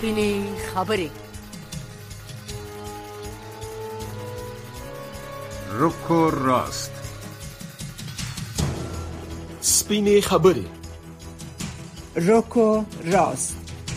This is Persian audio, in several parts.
سپینې خبرې. روکو راست. سپینې خبرې. روکو راست.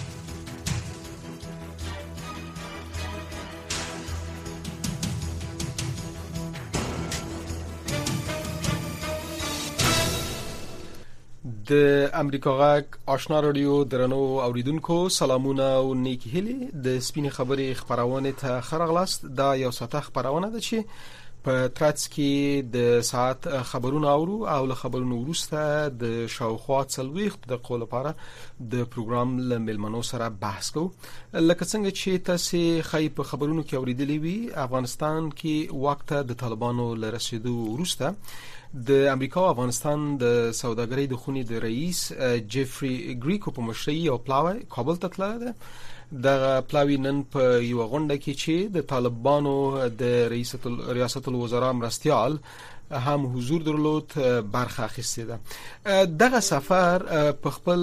د امریکا غږ آشنا رادیو درنو اوریدونکو سلامونه او نیکی هیلې. د سپینې خبرې خبرونه ته خرغلاست. دا یو ساعته خبرونه ده چې په ترڅ کې د ساعت خبرونه اورو او له خبرونو وروسته د شاوخوا 40 دقیقو لپاره د پروګرام له ملمنو سره بحث کوو. لکه څنګه چې تاسو خای په خبرونو کې اوریدلې وي، افغانستان کې وخت د طالبانو له رسیدو وروسته د امریکا او افغانستان د سوداګرۍ د خونې د رئیس جيفري ګریکو په مشرۍ او پلاوی کابل ته تللی ده. د پلاوی نن په یو غونډه کې چې د طالبانو د ریاست الوزرا مرستیال هم حضور درلود برخه اخیسته ده. دغه سفر په خپل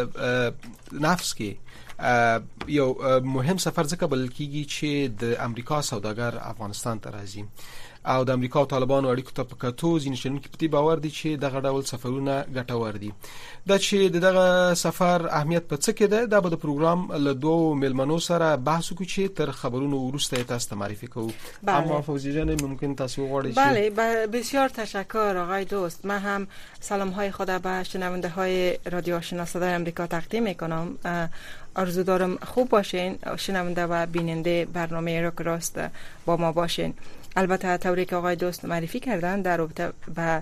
نفس کې یو مهم سفر ځکه بلل کیږي چې د امریکا سوداګر افغانستان ته راځي او د امریکا او طالبانو اړیکو ته په کتو ځینې شنونکي په دې باور دي چې دغه ډول سفرونه ګټور دي. دا چې دغه سفر اهمیت په څه کې ده، دا به د پروګرام له دوه ملمنو سره بحث وکړو چې تر خبرونو وروسته تاسو ته معرفي کوو. اما فوزی جان ممکن تاسو وغواړئ. بله، بسیار تشکر آقای دوست. من هم سلام های خود به شنونده های رادیو آشنا صدای امریکا تقدیم میکنم. آرزو دارم خوب باشین، شنونده و بیننده برنامه روک راست با ما باشین. البته طوری که آقای دوست معرفی کردن در رابطه با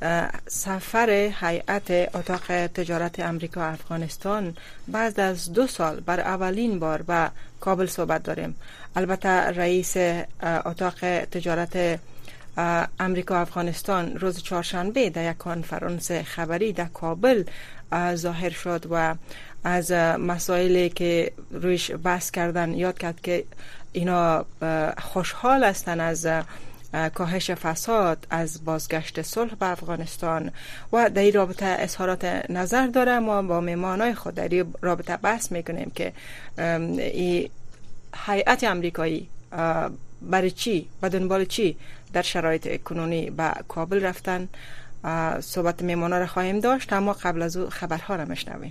سفر هیئت اتاق تجارت امریکا افغانستان بعد از 2 سال بر اولین بار به کابل صحبت داریم. البته رئیس اتاق تجارت امریکا افغانستان روز چهارشنبه در یک کنفرانس خبری در کابل ظاهر شد و از مسائلی که رویش بحث کردن یاد کرد که اینا خوشحال هستند از کاهش فساد، از بازگشت صلح به افغانستان و در این رابطه اظهارات نظر داره. ما با مهمانای خود در این رابطه بحث میکنیم که این هیئت امریکایی برای چی و دنبال چی در شرایط کنونی به کابل رفتن. صحبت مهمانا را خواهیم داشت، اما قبل از او خبرها را میشنویم.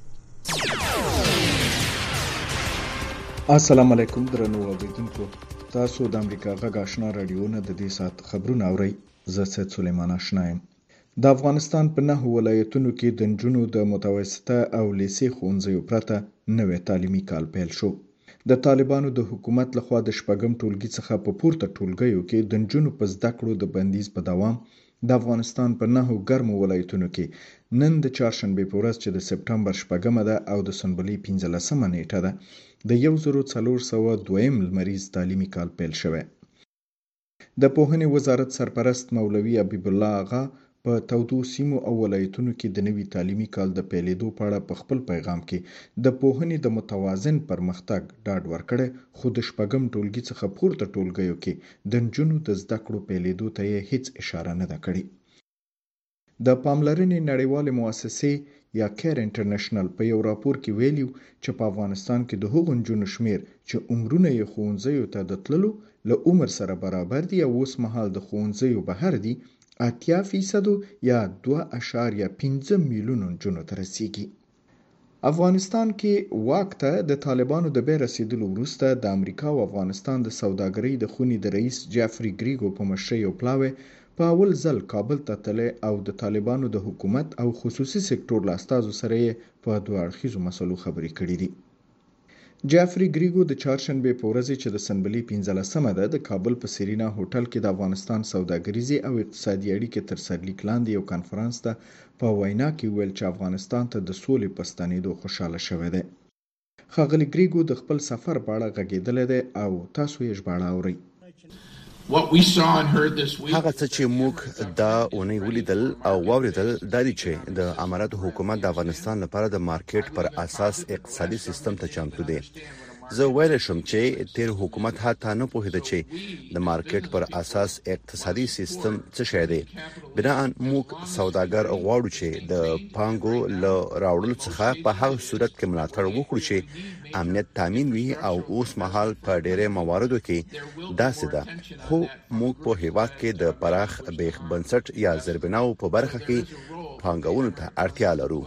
السلام علیکم درنو اوریدونکو، تاسو د امریکا غږ آشنا رادیو نه د دې سات خبرونه اورئ. زه سید سلیمان آشنا یم. د افغانستان په 9 ولایتونو کې د نجونو د متوسطه او لیسې ښوونځیو پرته نوې تعلیمي کال پیل شو. د طالبانو د حکومت لخوا د شپږم ټولګي څخه په پورته ټولګیو کې د نجونو په زده کړو د بندیز په دوام د افغانستان په 9 ګرمو ولایتونو کې نن د چهارشنبې په ورځ چې د سپټمبر 8 ده او د سنبلې 15 نیټه ده د 1402 لمریز تعلیمي کال پیل شوی. د پوهنې وزارت سرپرست مولوي حبیب الله آغا په تودو سیمو او ولایتونو کې د نوي تعلیمي کال د پیلېدو په اړه په خپل پیغام کې د پوهنې د متوازن پرمختګ ډاډ ورکړی، خو د شپږم ټولګي څخه پورته ټولګیو کې د نجونو د زده کړو پیلېدو ته یې هیڅ اشاره نه ده کړې. د پاملرنې نړیوالې مؤسسې یا کیر انټرنیشنل په یو راپور کې ویلیو چې په افغانستان کې د هغو نجونو شمیر چې عمرونه یې ښوونځیو ته د تللو له عمر سره برابر دي او اوس مهال د ښوونځیو بهر دي 80% یا 2.5 میلیون نجونو ته رسیږي. افغانستان کې واک ته د طالبانو د بیا رسیدلو وروسته د امریکا او افغانستان د سوداګرۍ د خونې د رئیس جيفري ګریګو په مشرۍ او پلاوی په اول ځل کابل ته تللی او د طالبانو د حکومت او خصوصي سکتور له استازو سره یې په دوه اړخیزو مسلو خبرې کړې دي. جيفري ګریګو د چهارشنبې په ورځ چې د سنبلې 15 ده د کابل په سرینا هوټل کې د افغانستان سوداګریزي او اقتصادي اړیکې تر سرلیک لاندې یو کانفرنس ته په وینا کې ویل چې افغانستان ته د سولې په ستنېدو خوشاله شوی دی. ښاغلي ګریګو د خپل سفر په اړه غږېدلی دی او تاسو یې ژباړه اورئ. هغه څه چې موږ دا اونۍ ولیدل او واوریدل دا دي چې د اماراتو حکومت د افغانستان لپاره د مارکیټ پر اساس اقتصادي سیستم ته چمتو دی. زه ویل شم چې تیر حکومت حتی نه پوهیده چې د مارکیټ پر اساس اقتصادي سیستم څه شی دی. بناً موږ سوداګر غواړو چې د پانګو له راوړلو څخه په هغه صورت کې ملاتړ وکړو چې امنیت تامین وي او اوس مهال په ډېرې مواردو کې داسې ده. خو موږ په هیواد کې د پراخ بیخ بنسټ یا زربناو په برخه کې پانګونو ته اړتیا لرو.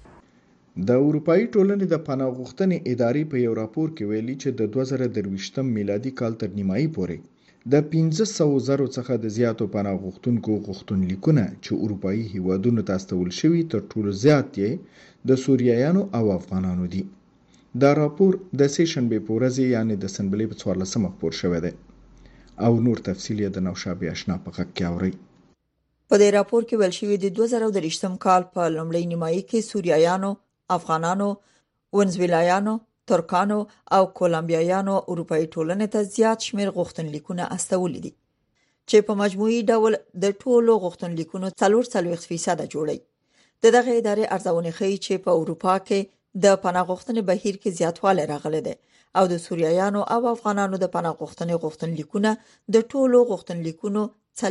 د اروپאי ټولنې د پناه غوښتنې ادارې په یو راپور کې ویلي چې د 2023 میلادي کال تر نیمایي پورې د 500,000 څخه د زیاتو پناه غوښتونکو غوښتنلیکونه چې اروپאי هیوادونو ته استول شوي تر ټولو زیات یې د سوریایانو او افغانانو دي. دا راپور د سه شنبه په ورځ یعنی د سنبلې په 14 خپور شوی دی او نور تفصیل یې د نوشابه آشنا په غږ کې اوري. په دې راپور کې ویل شوی د 2023 کال په لومړۍ نیمایي کې سوریایانو، افغانانو، ونزویلایانو، ترکانو او کولمبیایانو اروپאי ټولنې ته زیات شمیر غوښتنلیکونه استولي دي چې په مجموعي ډول د ټولو غوښتنلیکونو 43% جوړي. دغه ادارې ارزونه ښيي چې په اروپا کې د پناه غوښتنې بهیر کې زیاتوالی راغلی دی او د سوریایانو او افغانانو د پناه غوښتنې غوښتنلیکونه د ټولو غوښتنلیکونو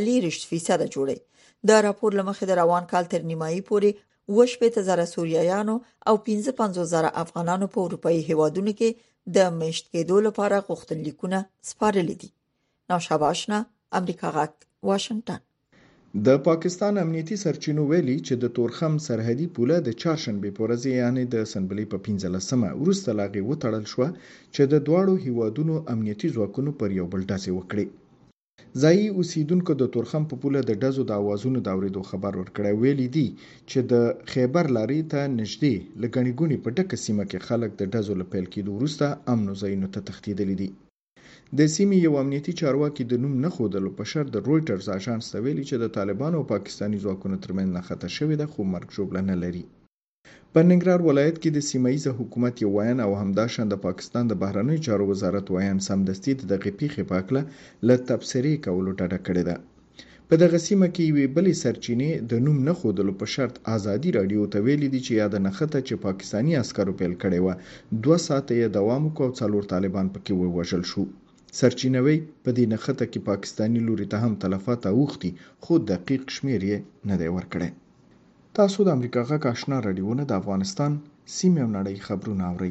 40% جوړي. د راپور لمخې د روان کال تر نیمایي پورې 80,000 سوریایانو او 55,000 افغانانو په اروپאי هیوادونو کې د مشت کېدو لپاره غوښتنلیکونه سپارلي دي. نوشابه آشنا، امریکا غږ، واشنگټن. د پاکستان امنیتي سرچینو ویلي چې د تورخم سرحدي پوله د چهارشنبه په ورځ یعنی د سنبلې په 15مه وروسته لاغي وتړل شو چې د دواړو هیوادونو امنیتي ځواکونو پر یو بل ډزې وکړي. ځایي اوسیدونکو د تورخم په پوله د ډزو د اوازونو د اورېدو خبر ورکړی. ویلي دي چې د خیبر لارې ته نږدې لګڼې ګونې په ډکه سیمه کې خلک د ډزو له پیل کېدو وروسته امنو ځایونو ته تښتېدلي دي. د سیمې یو امنیتي چارواکي د نوم نه ښودلو په شرط د رویټرز اژانس ته ویلي چې د طالبانو او پاکستاني ځواکونو ترمنځ نښته شوې ده خو مرګ ژوبله نه لري. په ننګرهار ولایت کې د سیمه‌ییز حکومت یو ویان او همداشان د پاکستان د بهرنیو چارو وزارت ویان سمدستي د دغې پیښې په هکله له تبصرې کولو ډډه کړې ده. په دغه سیمه کې یوې بلې سرچینې د نوم نه ښودلو په شرط ازادي راډیو ته ویلي دي چې یاده نښته چې پاکستاني عسکرو پیل کړې وه 2 ساعته یې دوام وکړ او 4 طالبان پکې ووژل شو. سرچینوي په دې نښته کې پاکستاني لوري ته هم تلفات اوښتي خو دقیق شمیر یې نه دی ورکړی. تاسو د امریکا غږ آشنا راډیوونه د افغانستان سیمې او نړۍ خبرونه اورئ.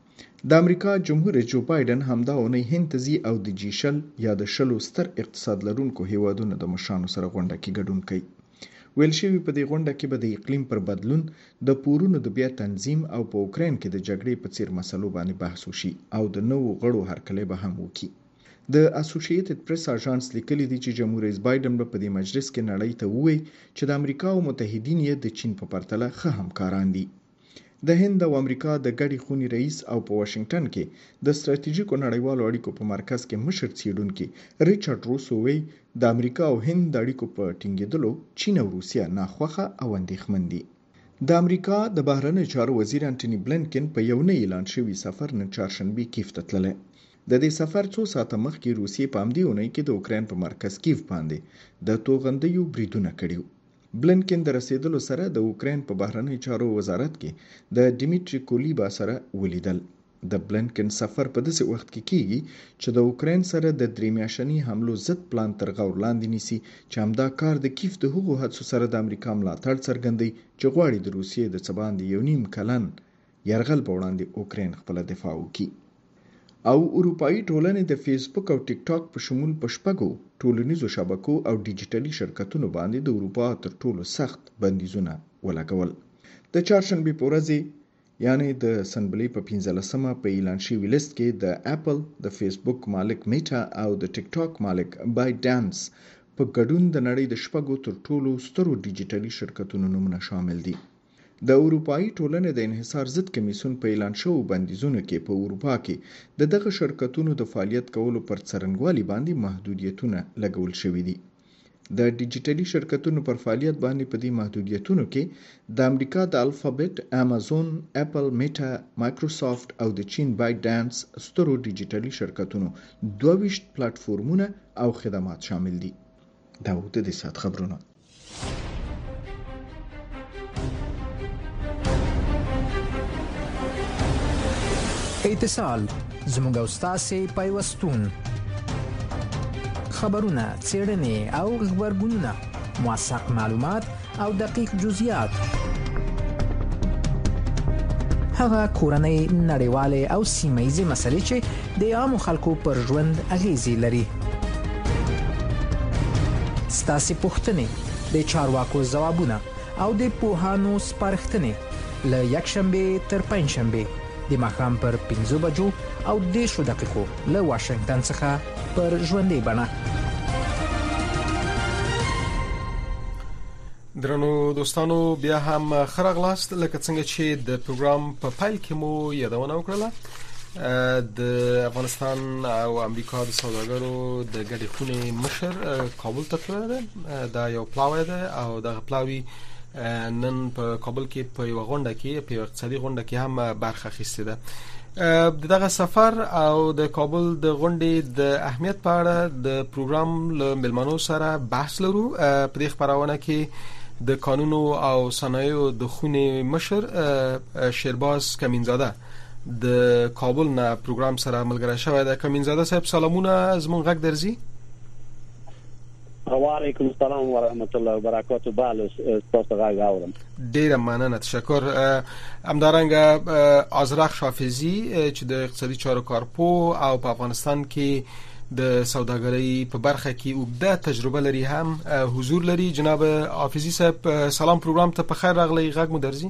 د امریکا جمهور رئیس جو بایدن همدا اونۍ هند ته ځي او د G20 یا د 10 ستر اقتصاد لرونکو هیوادونو د مشرانو سره غونډه کې ګډون کوي. ویل شوي په دې غونډه کې به د اقلیم پر بدلون، د پورونو د بیا تنظیم او په اوکراین کې د جګړې په څیر مسلو باندې بحث وشي او د نوو غړو هرکلی به هم وکړي. د اسوسییټډ پریس اژانس لیکلي دي چې جمهور رئیس بایدن په دې مجلس کې نړۍ ته ووایي چې د امریکا او متحدین یې د چین په پرتله ښه همکاران دي. د هند او امریکا د ګډې خونې رئیس او په واشنگټن کې د ستراتیژیکو نړیوالو اړیکو په مرکز کې مشر څیړونکي ریچارډ روسو وایي د امریکا او هند د اړیکو په ټینګېدلو چین او روسیه ناخوښه او اندېښمن دي. د امریکا د بهرنیو چارو وزیر انټوني بلنکن په یو نه اعلان شوي سفر نن چهارشنبه کیف ته تللی. د دې سفر 2 ساعته مخکې روسیې په همدې اونۍ کې د اوکراین په مرکز کیف باندې د توغندیو بریدونه کړي. بلنکن د رسیدلو سره د اوکراین په بهرنیو چارو وزارت کې د ډیمیټری کولیبا سره ولیدل. د بلنکن سفر په داسې وخت کې کیږي چې د اوکراین سره د 3 میاشتني حملو ضد پلان تر غور لاندې نیسي چې همدا کار د کیف د هغو هڅو سره د امریکا ملاتړ څرګندوي چې غواړي د روسیې د څه باندې 1.5 کلن یرغل په وړاندې اوکراین خپله دفاع وکړي. او اروپאי ټولنې د فیسبوک او ټیک ټاک په شمول په 6 ټولنیزو شبکو او ډیجیټلي شرکتونو باندې د اروپا تر ټولو سخت بندیزونه ولګول. د چهارشنبه په ورځ یعنی د سنبلې په 15مه په اعلان شوي لیست کې د اپل، د فیسبوک مالک میټا او د ټیک ټاک مالک بایټ ډانس په ګډون د نړۍ د 6 تر ټولو سترو ډیجیټلي شرکتونو نومونه شامل دي. د اروپאי ټولنې د انحصار ضد کمیسیون په اعلان شوو بندیزونو کې په اروپا کې د دغه شرکتونو د فعالیت کولو پر څرنګوالي باندې محدودیتونه لګول شوي دي. د ډیجیټلي شرکتونو پر فعالیت باندې په دې محدودیتونو کې د امریکا د الفابت، امازون، اپل، میټا، مایکروسافت او د چین بایټ ډانس سترو ډیجیټلي شرکتونو 22 پلیټفارمونه او خدمات شامل دي. دا و د دې ساعت خبرونه. اتصال زموږ او ستاسو پیوستون خبرونه، څېړنې او خبرګونونه، موثق معلومات او دقیق جزئیات، هغه کورنۍ، نړیوالې او سیمه‌ییزې مسلې چې د عامو خلکو پر ژوند اغیزې لري. ستاسو پوښتنې، د چارواکو ځوابونه او د پوهانو سپارښتنې له یکشنبه تر پنځشنبه د ماښام پر 5 بجو او 10 دقیقو له واشنگټن څخه پر ژوندۍ بڼه. درنو دوستانو، بیا هم خرغلاست. لکه څنګه چې د پروګرام په پایل کې مو یادونه وکړه، د افغانستان او امریکا د سوداګرو د ګډې خونې مشر کابل ته تللی دی. دا یو پلاوی دی او دغه پلاوی نن په کابل کې په یو غونډه کې، په یو اقتصادي غونډه کې هم برخه اخیستې ده. دغه سفر او د کابل د غونډې د اهمیت په اړه د پروګرام له ملمنو سره بحث لرو. په دې خبرونه کې د قانونو او صنایعو د خونې مشر شیرباز کمینزاده د کابل نه پروګرام سره ملګری شوی دی. کمینزاده صاحب، سلامونه، زمون غږ درځي؟ وعلیکم السلام ورحمت الله وبرکاته. بله، تاسو غږ اورم. ډیره مننه، تشکر. همدارنګه آذرخش حافظی چې د اقتصادي چارو کارپو او په افغانستان کې د سوداګرۍ په برخه کې اوږده تجربه لري هم حضور لري. جناب حافظی صاحب، سلام، پروګرام ته په خیر راغلی. غږ مو درځي؟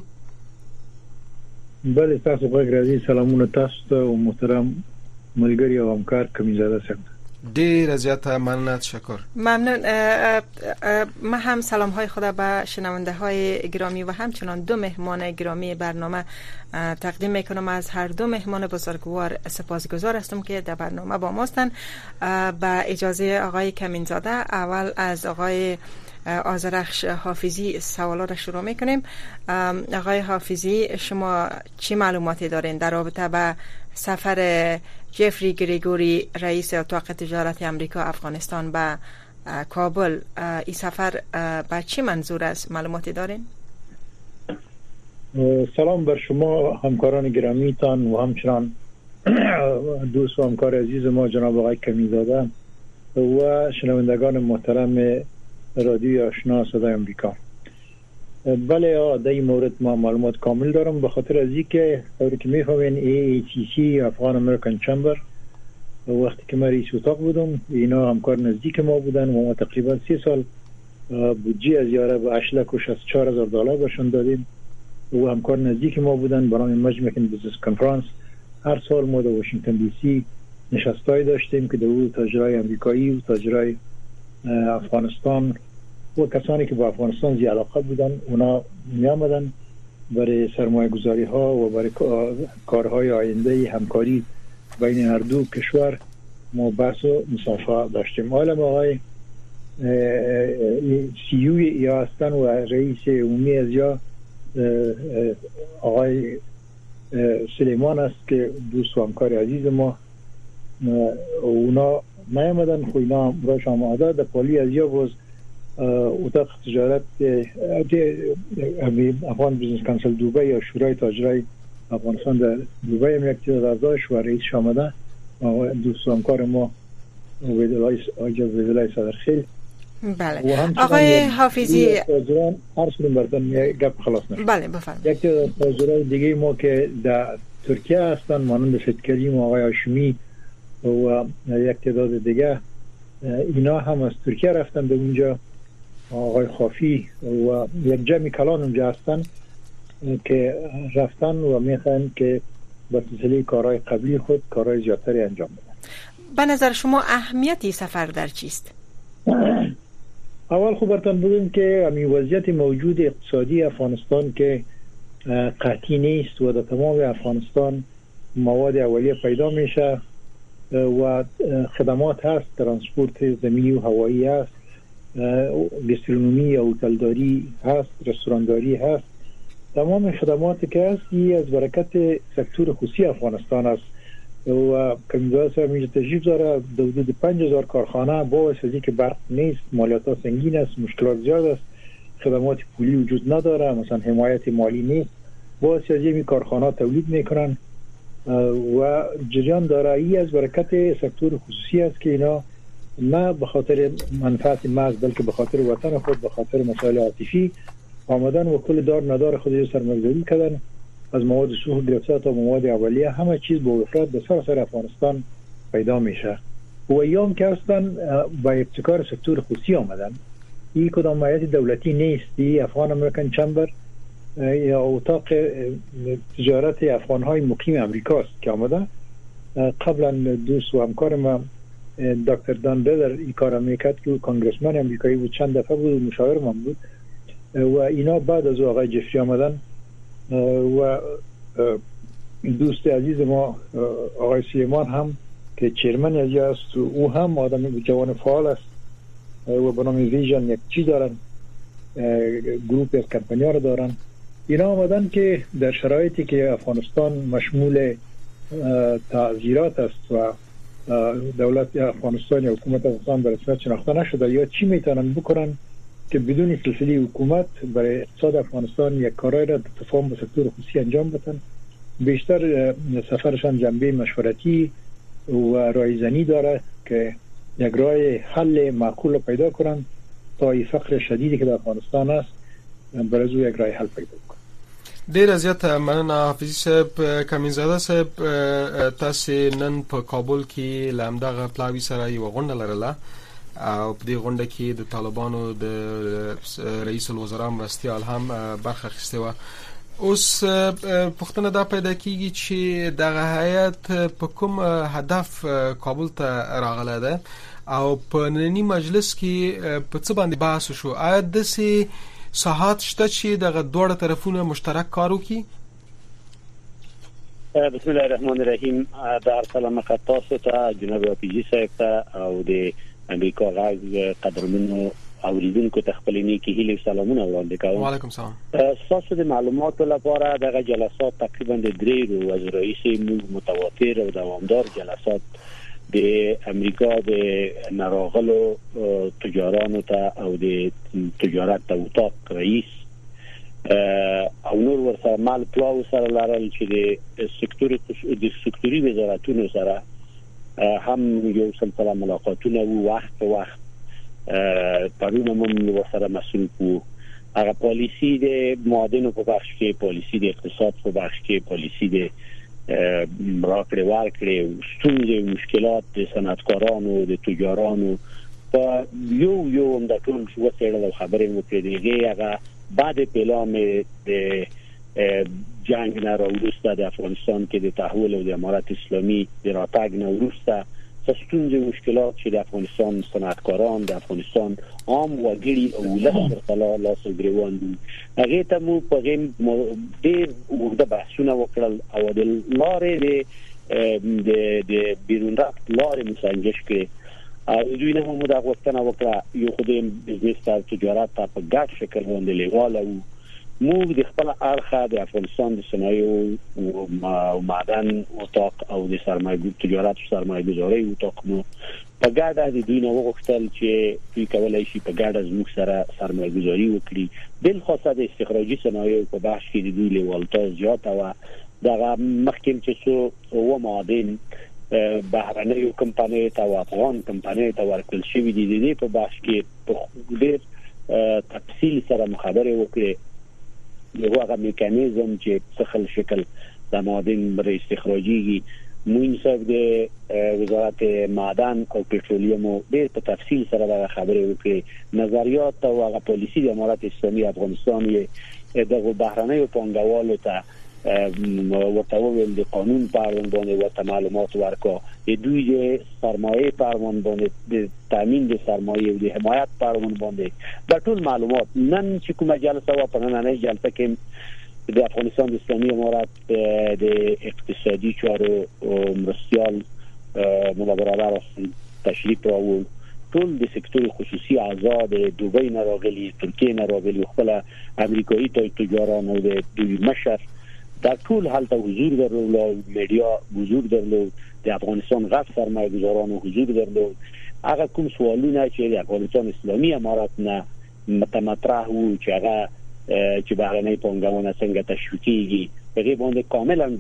بله، تاسو غږ راځي. سلامونه تاسو ته او محترم ملګری او همکار کمینزاده صاحب. ډیر زیاته مننه، تشکر. ممنون. ما هم سلام های خدا به شنونده های گرامی و همچنان دو مهمان گرامی برنامه تقدیم میکنم. از هر دو مهمان بزرگوار سپاسگزار هستم که در برنامه با ما هستند. با اجازه آقای کمینزاده، اول از آقای آذرخش حافظی سوالا را شروع میکنیم. آقای حافظی، شما چی معلوماتی دارین در رابطه با سفر جفری گریگوری، رئیس اتاق تجارت امریکا افغانستان به کابل؟ این سفر با چی منظور است؟ معلوماتی دارین؟ سلام بر شما همکاران گرامیتان و همچنان دوست و همکار عزیز ما جناب آقای کمینزاده و شنوندگان محترم رادیوی آشنا صدای امریکا. بله، در این مورد ما معلومات کامل دارم، به خاطر از اینکه طوری که میفهمین AACC افغان امریکن چمبر وقتی که من رئیس اتاق بودم، اینا همکار نزدیک ما بودن و ما تقریبا 3 سال بودجه از یاره به 8,64,000 دلار برشان دادیم و همکار نزدیک ما بودن. برای مجمع بیزنس کنفرانس هر سال ما در واشنگتن دی سی نشستای داشتیم که در تاجرای امریکایی و تاجرای افغانستان و کسانی که با افغانستان زی علاقه بودن، اونا می آمدن برای سرمایه گذاری ها و برای کارهای آینده همکاری بین هر دو کشور ما بحث و مصافحه داشتیم. حالا ما آقای CEO یا هستن و رئیس عمومی از یا آقای سلیمان است که دوست و همکار عزیز ما، اونا نیامدن. خو اینا براش آماده در پالی از یا باز اتاق تجارت افغان بیزنس کانسل دوبای یا شورای تاجرای افغانستان در دوبای هم یک تعداد داشت و رئیس آمده دوست و همکار ما ویدلای صدرخیل. بله آقای حافظی، گپ خلاص نشد. بله بفرمایید. یک تعداد تاجرای دیگه ما که در ترکیه هستن مانند فتکریم و آقای هاشمی و یک تعداد دیگه، اینا هم از ترکیه رفتن به اونجا. آقای خافی و یک جمعی کلان اونجا هستن که رفتن و میخوان که به سلسله کارهای قبلی خود کارهای زیادتری انجام بدن. به نظر شما اهمیتی سفر در چیست؟ اول خب براتون بگم که همین وضعیت موجود اقتصادی افغانستان که قطعی نیست و در تمام افغانستان مواد اولیه پیدا میشه و خدمات هست، ترانسپورت زمینی و هوایی هست، گسترونومی و هتلداری هست، رستورانداری هست. تمام خدماتی که هست از برکت سکتور خصوصی افغانستان است و کمیزاده صاحب میشه تشریف داره. حدود 5,000 کارخانه با واسطه که برق نیست، مالیات ها سنگین است، مشکلات زیاد است، خدمات پولی وجود نداره، مثلا حمایت مالی نیست، با واسطه این کارخانه تولید میکنن و جریان دارایی از برکت سکتور خصوصی است که اینا نه به خاطر منفعت محض بلکه به خاطر وطن خود، به خاطر مسائل عاطفی آمدن و کل دار ندار خود سرمایه‌گذاری کردن، از مواد سوخت گرفته تا مواد اولیه همه چیز با افراط به سراسر افغانستان پیدا میشه و ایام که هستن با ابتکار سکتور خصوصی آمدن. این کدام هیئت دولتی نیستی، افغان امریکن چمبر یا اتاق تجارت افغان‌های مقیم امریکاست که آمده. قبلا دوست و همکار ما دکتر دان بیلر این کار میکرد که کانگرسمن امریکایی بود، چند دفعه بود مشاور من بود و اینا بعد از آقای جفری آمدن و دوست عزیز ما آقای سلیمان هم که چیرمن از است، او هم آدم جوان فعال است و به نام ویژن یک چی دارن، گروپ از کمپانی‌ها رو دارن. اینا آمدن که در شرایطی که افغانستان مشمول تعذیرات است و دولت افغانستان یا حکومت افغانستان به رسمیت شناخته نشده، یا چی میتونن بکنن که بدون سلسله حکومت برای اقتصاد افغانستان یک کارایی را تفاهم با سکتور خصوصی انجام بدن. بیشتر سفرشان جنبه مشورتی و رایزنی داره که یک راه حل معقول پیدا کنن تا این فقر شدیدی که در افغانستان است برای یک راه حل پیدا کنن. ډیر زیات مننه حافظي صاحب. کمینزاده صاحب تاسو نن په کابل کې لامدغه پلاوی سره یو غونډه لرله او په دې غونډه کې د طالبانو د رئیس الوزرا مرستیال هم برخه اخیسته و. اوس پښتنه دا پیدا کیږي چې دغه هیئت په کوم هدف کابل ته راغله ده او په نننی مجلس کې په څه باندې بحث شو؟ آیا د سي ساحات شته چې دغه دوه طرفونه مشترک کار وکړي؟ بسم الله الرحمن الرحیم. در سلام تاسو ته جناب حافظي صاحب ته او د امریکا غږ قدرمنو اوریدونکو ته خپل نیکی هیله سلامونه وړاندې کوم. وعلیکم سلام. تاسو د معلوماتو لپاره دغه جلسات تقریبا د 3 ورځې رئیس متواتر او دوامدار جلسات د امریکا د نراغلو تجارانو ته او د تجارت اتاق رئیس او نور ورسره مال پلاو سره لرل چې د سکتوري وزارتونو سره هم یو سلسله ملاقاتونه وو وخت په وخت پرونه من ورسره مسئول کو. هغه پالیسی د معادنو په بخش کې، پالیسی د اقتصاد په بخش کې، پالیسی د راکړې ورکړې ستونزې مشکلات د صنعتکارانو د تجارانو په یو هم د ټول وسیله خبرې مو کړې. هغه بعد اعلان د جنگ نه وروسته د افغانستان کې د تحول او د امارت اسلامي د راتګ نه وروسته ستونزې مشکلات چې د افغانستان صنعتکاران د افغانستان عام وګړي او ولس سره لاس ګریوان دي. هغه ته مو په ډېر وګړه بحثونه وکړل او د لارې د بیرون رفت لارې مسنجش کړي او دوی نه هم دا غوښتنه وکړه یو خدای بزنس او تجارت په ګډ شکل باندې لیواله او موږ د خپل اړخه د افغانستان د صنایع او معدن اتاق او د سرمایه‌گذاری تجارت او سرمایه‌گذاری اتاق مو په ګډه د دوی نه وغوښتل چې دوی کولای شي په ګډه زموږ سره سرمایه‌گذاری وکړي، بل خاصه د استخراجي صنایع په بخش کې د دوی لیوالتیا زیاته و. دغه مخکې چې څو معادن بهرنۍ کمپنۍ ته او افغان کمپنۍ ته ورکړل شوی دي په بخش کې په ډېر تفصیل سره مخابره وکړي. یو هغه میکانیزم چې څخه شکل د معادن بر استخراجي موین صاحب د وزارت معدن او پټرولیم ډېر په تفصیل سره دا خبرې وکړي. نظریات او هغه پالیسی د امارت اسلامي افغانستان یې دغه بهرنۍ پانګوالو ته ورته ویل د قانون په اړه باندې ورته معلومات ورکړه، د دوی د سرمایه په اړه باندې د تامین د سرمایه او د حمایت په اړه باندې د ټول معلومات نن چې کومه جلسه و په نننۍ جلسه کې د افغانستان د اسلامي امارت د اقتصادي چارو مرستیال مولا برادر تشریف راوړ. ټول د سکتور خصوصي آزاد دوبۍ نه راغلي، ترکیه نه راغلي، خپل امریکایي تجاران او د دوی مشر دا ټول هلته حضور درلود، میډیا حضور درلود، د افغانستان غټ سرمایه‌گذارانو حضور درلود. هغه کوم سوالونه چې د افغانستان اسلامي امارت نه مطرح وو چې هغه چې بهرنۍ پانګونه څنګه تشویقیږي هغه باندې کاملا دا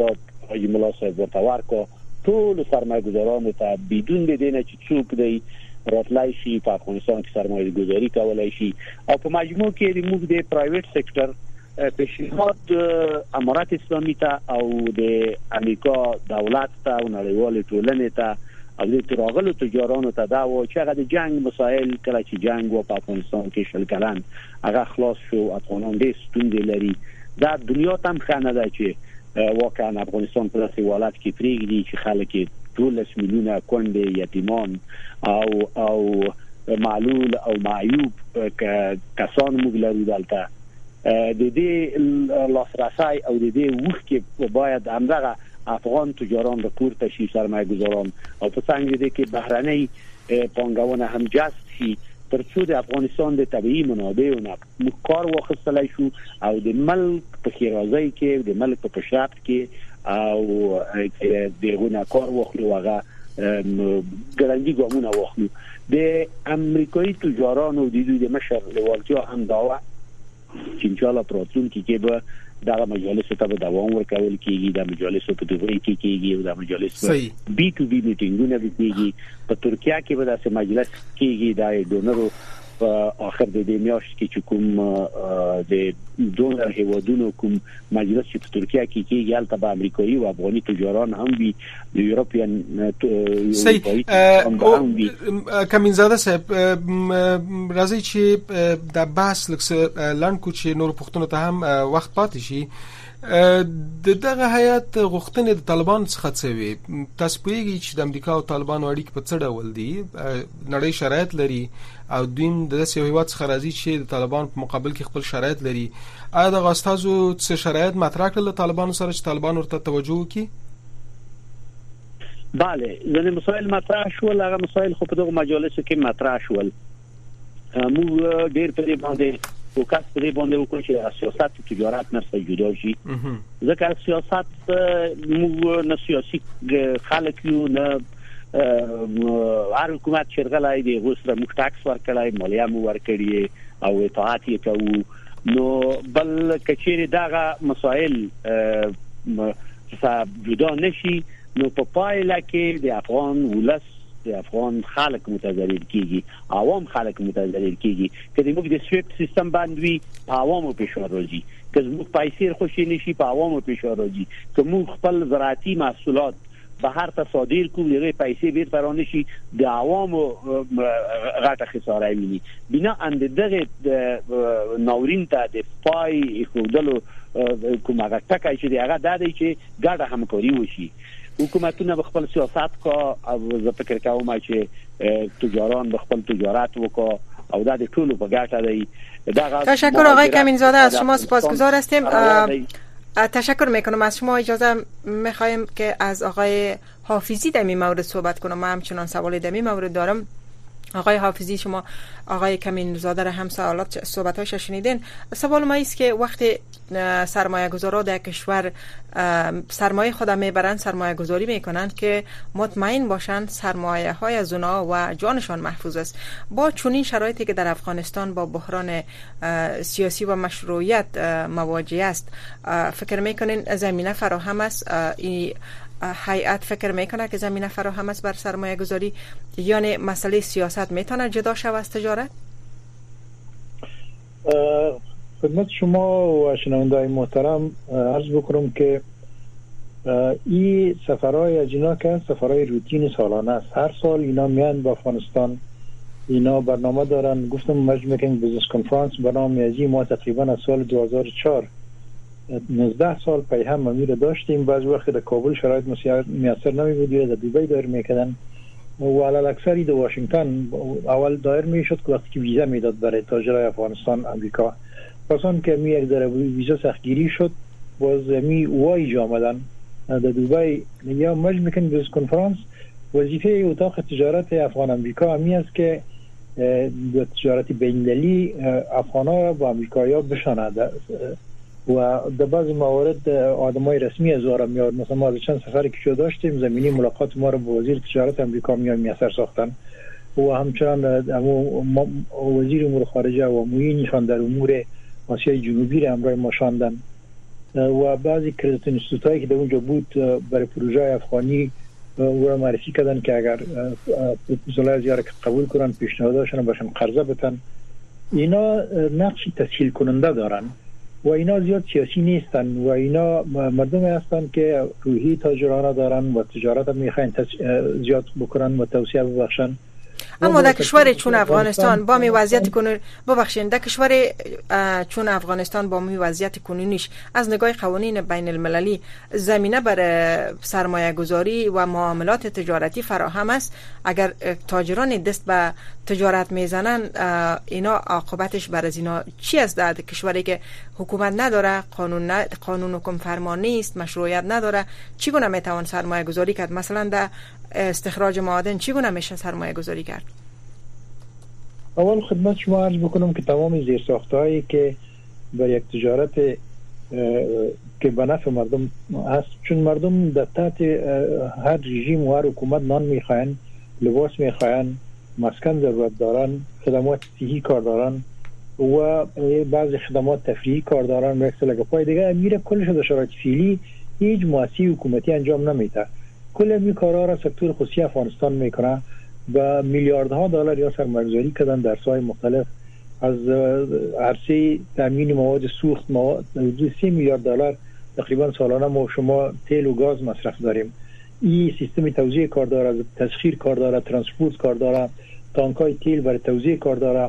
حاجی ملا صاحب ورته کو ټول سرمایه‌گذارانو ته بدون بدینه چې څوک دی راتلای شي په افغانستان کې سرمایه‌گذاری کولای شي او په مجموع کې موږ د پرایویت سکتور پیشنهاد امارات اسلامي ته او د امریکا دولت ته او نړیوال ټولنې ته او د تراغلو تجارانو ته دا و چې هغه د جنگ مسائل کله چې جنگ و په افغانستان کې شل کلن هغه خلاص شو افغانان دې ستونزې لري دا دنیا ته هم خنه ده چې واقعا افغانستان په داسې حالت کې پریږدي چې خلک 12 میلیونه کونډې یتیمان او معلول او معیوب کسان موږ لرو دلته د دې لاسرسي او د دې وخت کې باید همدغه افغان تجاران د پورته شي سرمایه‌گذاران او په څنګه دي کې بهرنۍ پانګونه هم جذب شي ترڅو د افغانستان د طبيعي منابعونو کار واخیستل شي او د ملک په خیرازۍ کې د ملک په پیشرفت کې او دغه کار واخلو هغه ګرانجی ګامونه واخلو د امریکایي تجارانو د دوی د مشر لوالتیا هم داوا چې ان شاء الله پروتون کې به دا مجالس ته به دوام ورکول کیږي د مجالس په دوی کې کیږي او د مجالس بي تو بي میټینګونه به کیږي په ترکیه کې به داسې مجلس کیږي د ډونرو اخر د دې میاشت کې چې کوم د ډونر هیوادونو کوم مجلس چې په ترکیه کې کیږي البته به امریکایي او افغاني تجاران هم وي د یورپین کمینزاده صاحب راځي چې د بحث لکه لانکو چې نور پښتون ته هم وخت پاتې شي دغه هیئت غوښتنې د طالبان څخه څه وي تاسو پوهیږئ چې د امریکا او طالبان اړیکې په څه ډول دي نړۍ شرایط لري او دویم د داسې یو هیواد څخه راځي چې د طالبان په مقابل کې خپل شرایط لري آیا د غاستازو څه شرایط مطرح کړل د طالبانو سره چې طالبان ورته توجه وکړي بله ځینې مسایل مطرح شول هغه مسایل خو په دغه مجالسو کې مطرح شول موږ ډېر په دې باندې فوکس په دې باندې وکړو چې سیاست او تجارت نه جدا شي ځکه سیاست موږ نه سیاسي خلک یو نه هر حکومت شرغلای دی غوسره موږ ټاکس ورکړای مالیه مو ورکړی او اطاعت یې کوو نو بل کچېره دغه مسائل جدا نشي نو په پایله کې د افغان ولس د افغان خلک متضرر کیږي عوام خلک متضرر کیږي کله موږ د سویپ سیستم باندې په عوامو فشار راځي که موږ پیسې خوشی نشي په عوامو فشار راځي که موږ خپل زراعتي محصولات بهر ته صادر کوو دغه پیسې بیرته رانشي د عوامو غټه خساره ویني بنا اند دغه ناورین ته د پای خودلو کومه ټکای چې هغه د دې چې ګډه همکاري وشي حکومتونه به خپل سیاست کا او زه فکر کوم چې تجاران به خپل تجارت وکړي او دا د ټولو په ګټه دی. تشکر آقای کمینزاده، از شما سپاسگزار هستیم. تشکر میکنم. از شما اجازه میخوایم که از آقای حافظی در این مورد صحبت کنم. من همچنان سوالی در این مورد دارم. آقای حافظی، شما آقای کمینزاده را هم صحبت‌هاش شنیدین. سوال ما است که وقتی سرمایه‌گذارا در کشور سرمایه خود میبرند، سرمایه گذاری میکنند که مطمئن باشند سرمایه های از اونا و جانشان محفوظ است. با چنین شرایطی که در افغانستان با بحران سیاسی و مشروعیت مواجه است، فکر میکنین زمینه فراهم است؟ این هیئت فکر میکنه که زمینه فراهم است بر سرمایه گذاری، یعنی مسئله سیاست میتونه جدا شود از تجارت؟ خدمت شما و شنونده‌های محترم عرض بکنم که این سفرهای اجینا که سفرهای روتین سالانه است. هر سال اینا میان به افغانستان، اینا برنامه دارن. گفتم مجمع بیزنس کنفرانس برنامه ازی ما تقریبا از سال 2004 19 سال پی هم میره داشتیم. بعض وقت در کابل شرایط میسر نمی بود، یا در دوبی دایر میکردن و علال اکثری در واشنگتن اول دایر میشد که وقتی که ویزا میداد برای تاجرای افغانستان امریکا. پسان که می یک در ویزا سختگیری شد، باز می وای جا آمدن در دوبی. یا مجمع بیزنس کنفرانس وظیفه اتاق تجارت افغان امریکا همی است که به تجارت بین‌المللی افغان‌ها را با امریکایی‌ها بشاند و در بعض موارد آدمای رسمی از آرام میاد. مثلا ما چند سفری که داشتیم زمینی ملاقات ما رو با وزیر تجارت امریکا میسر ساختن و همچنان وزیر امور خارجه و معینشان در امور آسیای جنوبی را همراه ما شاندن و بعضی کریدیت اینستیتوتایی که در اونجا بود برای پروژه افغانی او را معرفی کردن که اگر پروپوزال زیاره که قبول کنن پیشنهاداشون باشن قرضه بتن. اینا نقشی تسهیل کننده دارن و اینا زیاد سیاسی نیستن و اینا مردم هستن که روحی تاجرانه دارن و تجارت میخواین زیاد بکنن و توسعه ببخشن. اما در کشور چون افغانستان با می وضعیت کنون ببخشید در کشور چون افغانستان با می وضعیت کنونیش از نگاه قوانین بین المللی زمینه برای سرمایه گذاری و معاملات تجارتی فراهم است. اگر تاجران دست به تجارت میزنن اینا عاقبتش بر از اینا چی است؟ در کشوری که حکومت نداره، قانون حکم فرمان نیست، مشروعیت نداره، چگونه میتوان سرمایه گذاری کرد؟ مثلا در استخراج معادن چگونه میشه سرمایه گذاری کرد؟ اول خدمت شما عرض بکنم که تمام زیرساختهایی که برای یک تجارت که به نفع مردم هست، چون مردم در تحت هر رژیم و هر حکومت نان میخواین، لباس میخواین، مسکن ضرورت دارن، خدمات صحی کار دارن و بعضی خدمات تفریحی کار دارن. مثل پای دیگه میره کلش در شرایط فعلی هیچ مؤسسه حکومتی انجام نمیده. کل این کارا را سکتور خصوصی افغانستان میکنه و میلیاردها دلار یا سرمایه‌گذاری کردن در ساحات مختلف، از عرصه تامین مواد سوخت، حدود 3 میلیارد دلار تقریبا سالانه ما شما تیل و گاز مصرف داریم. این سیستم توزیع کار داره، تسخیر کار داره، ترانسپورت کار داره، تانکای تیل برای توزیع کار داره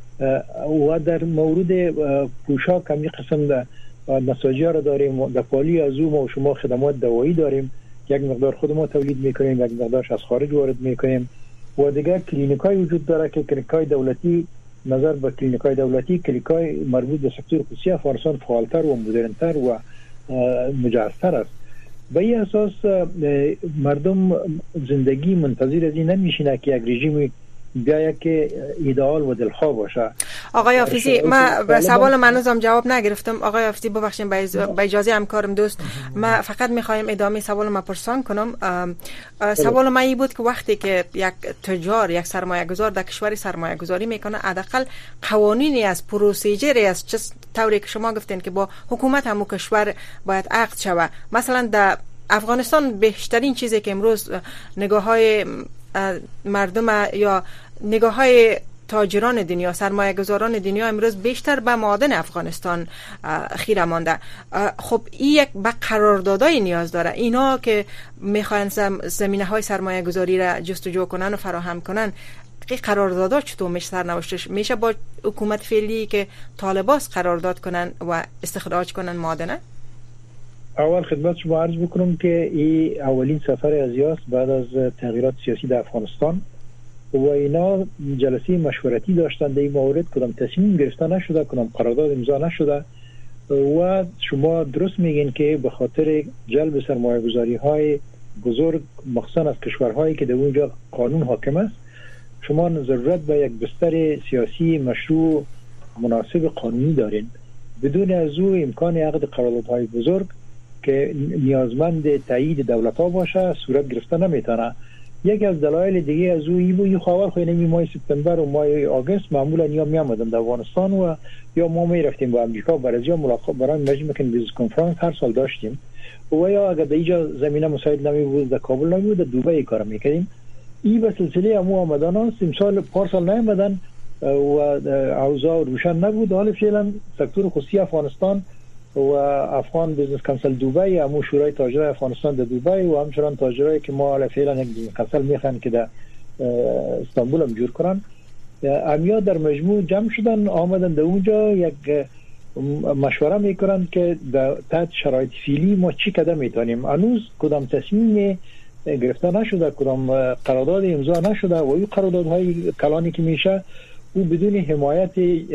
و در مورد پوشاک کمی قسم نساجی را داریم. در پالی از او ما شما خدمات دوایی داریم، یک مقدار خود ما تولید میکنیم، یک مقدارش از خارج وارد میکنیم و دیگر کلینیکای وجود داره که کلینیکای دولتی، نظر به کلینیکای دولتی، کلینیکای مربوط به سکتور خصوصی افغانستان فعالتر و مدرنتر و مجهزتر است. به این اساس مردم زندگی منتظر از این نمیشینه که یک رژیم بیایه که ایدئال و دلخواه باشه. آقای حافظی، من سوال منوزم جواب نگرفتم. آقای حافظی ببخشید، با اجازه همکارم دوست، من فقط میخوایم ادامه سوال ما پرسان کنم. سوال من این بود که وقتی که یک تجار، یک سرمایه گذار در کشوری سرمایه گذاری میکنه، حداقل قوانینی از، پروسیجری از، چه طوری که شما گفتین که با حکومت همو کشور باید عقد شود. مثلا در افغانستان بیشترین چیزی که امروز نگاه‌های مردم یا نگاه‌های تاجران دنیا، سرمایه گذاران دنیا امروز بیشتر به معادن افغانستان خیره مانده. خب این یک به قراردادای نیاز داره. اینا که میخوان زمینه‌های سرمایه گذاری را جستجو کنن و فراهم کنن، این قراردادها چطور میشه سرنوشتش؟ میشه با حکومت فعلی که طالباس قرارداد کنن و استخراج کنن معادنه؟ اول خدمت شما عرض بکنم که این اولین سفر ازیاست بعد از تغییرات سیاسی در افغانستان و اینا جلسه مشورتی داشتن در این مورد، کدام تصمیم گرفته نشده، کدام قرارداد امضا نشده و شما درست میگین که به خاطر جلب سرمایه گذاری های بزرگ مخصوصا از کشورهایی که در اونجا قانون حاکم است، شما ضرورت به یک بستر سیاسی مشروع مناسب قانونی دارین. بدون از او امکان عقد قراردادهای بزرگ که نیازمند تایید دولت ها باشه صورت گرفته نمیتونه. یکی از دلایل دیگه از این خبر خو نمی ماه سپتامبر و ماه آگوست معمولا یا می آمدن در افغانستان و یا ما می رفتیم با امریکا برای ملاقات برای مجمع بیزنس کنفرانس هر سال داشتیم و یا اگر در اینجا زمینه مساعد نمی بود در کابل نمی بود در دبی کار میکردیم. این به سلسله امو آمدن هست امسال پارسال نیامدن و اوضاع روشن نبود. حالا فعلا سکتور خصوصی افغانستان و افغان بیزنس کانسل دبی، همون شورای تاجرای افغانستان در دبی و همچنان تاجرایی که ما حالا فعلا یک بیزنس کانسل میخوان که در استانبول هم جور کنن، امیا در مجموع جمع شدن آمدن در اونجا یک مشوره میکنن که در تحت شرایط فعلی ما چی قدم میتونیم. هنوز کدام تصمیم گرفته نشده، کدام قرارداد امضا نشده و این قراردادهای کلانی که میشه او بدون حمایت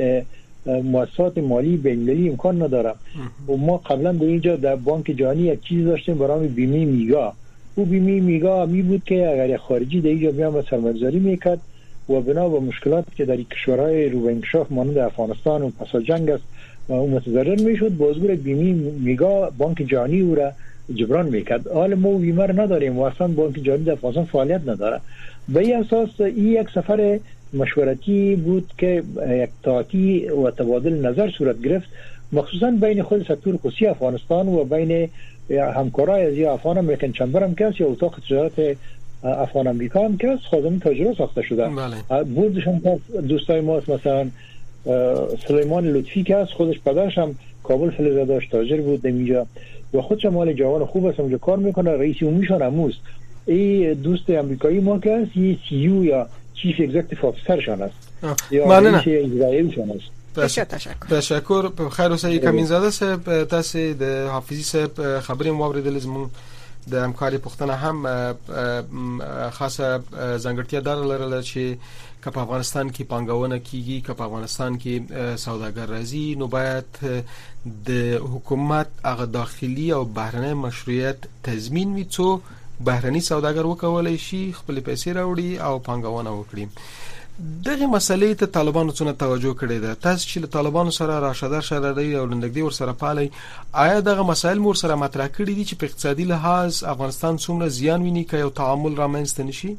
مؤسسات مالی بین‌المللی امکان نداره. و ما قبلا در اینجا در بانک جهانی یک چیز داشتیم برای بیمه میگا. او بیمه میگا می بود که اگر یک خارجی در اینجا بیام سرمایه‌گذاری میکرد و بنا به مشکلاتی که در کشورهای رو به انکشاف مانند افغانستان و پس از جنگ است و متضرر میشد، بازگور بیمه میگا بانک جهانی او را جبران میکرد. حال ما بیمه نداریم و اصلا بانک جهانی در افغانستان فعالیت نداره. به این اساس این یک سفر مشورتی بود که یک تعاطی و تبادل نظر صورت گرفت، مخصوصا بین خود سکتور خصوصی افغانستان و بین همکارای از افغان امریکن چمبر هم که یا اتاق تجارت افغان امریکا هم که خازمی تاجرها ساخته شده. بودشون دوستای ما مثلا سلیمان لطفی که از خودش پدرش هم کابل فلزه داشت، تاجر بود اینجا و خودش مال جوان خوب است، اونجا کار میکنه، رئیس عمومیشون هموست. این دوست امریکایی ما که است یه CEO یا چیف اگزیکتیو افسرشون است یا رئیس اجراییشون است. تشکر. خیر اوسه کمین زاده صاحب، تاسو د حافظي صاحب خبرې موریدل زمون د همکاري پښتنه هم خاصه ځانګړتیا دار لرله چې په افغانستان کې پانګونه کیږي، په افغانستان کې سوداګر راځي، نو باید د حکومت هغه داخلي او بهرنی مشروعیت تضمین وي څو بهرنی سوداګر وکولای شي خپل پیسې راوړي او پانګونه وکړي. دغه مسلې ته طالبانو څنګه توجه کړې ده؟ تاسو چې له طالبانو سره راشدار شړړې او لندګدي ور سره پالي، آیا دغه مسایل مور سره مطرح کړي دي چې په اقتصادي لحاظ افغانستان څومره زیان ویني که یو تعامل رامنځته نشي؟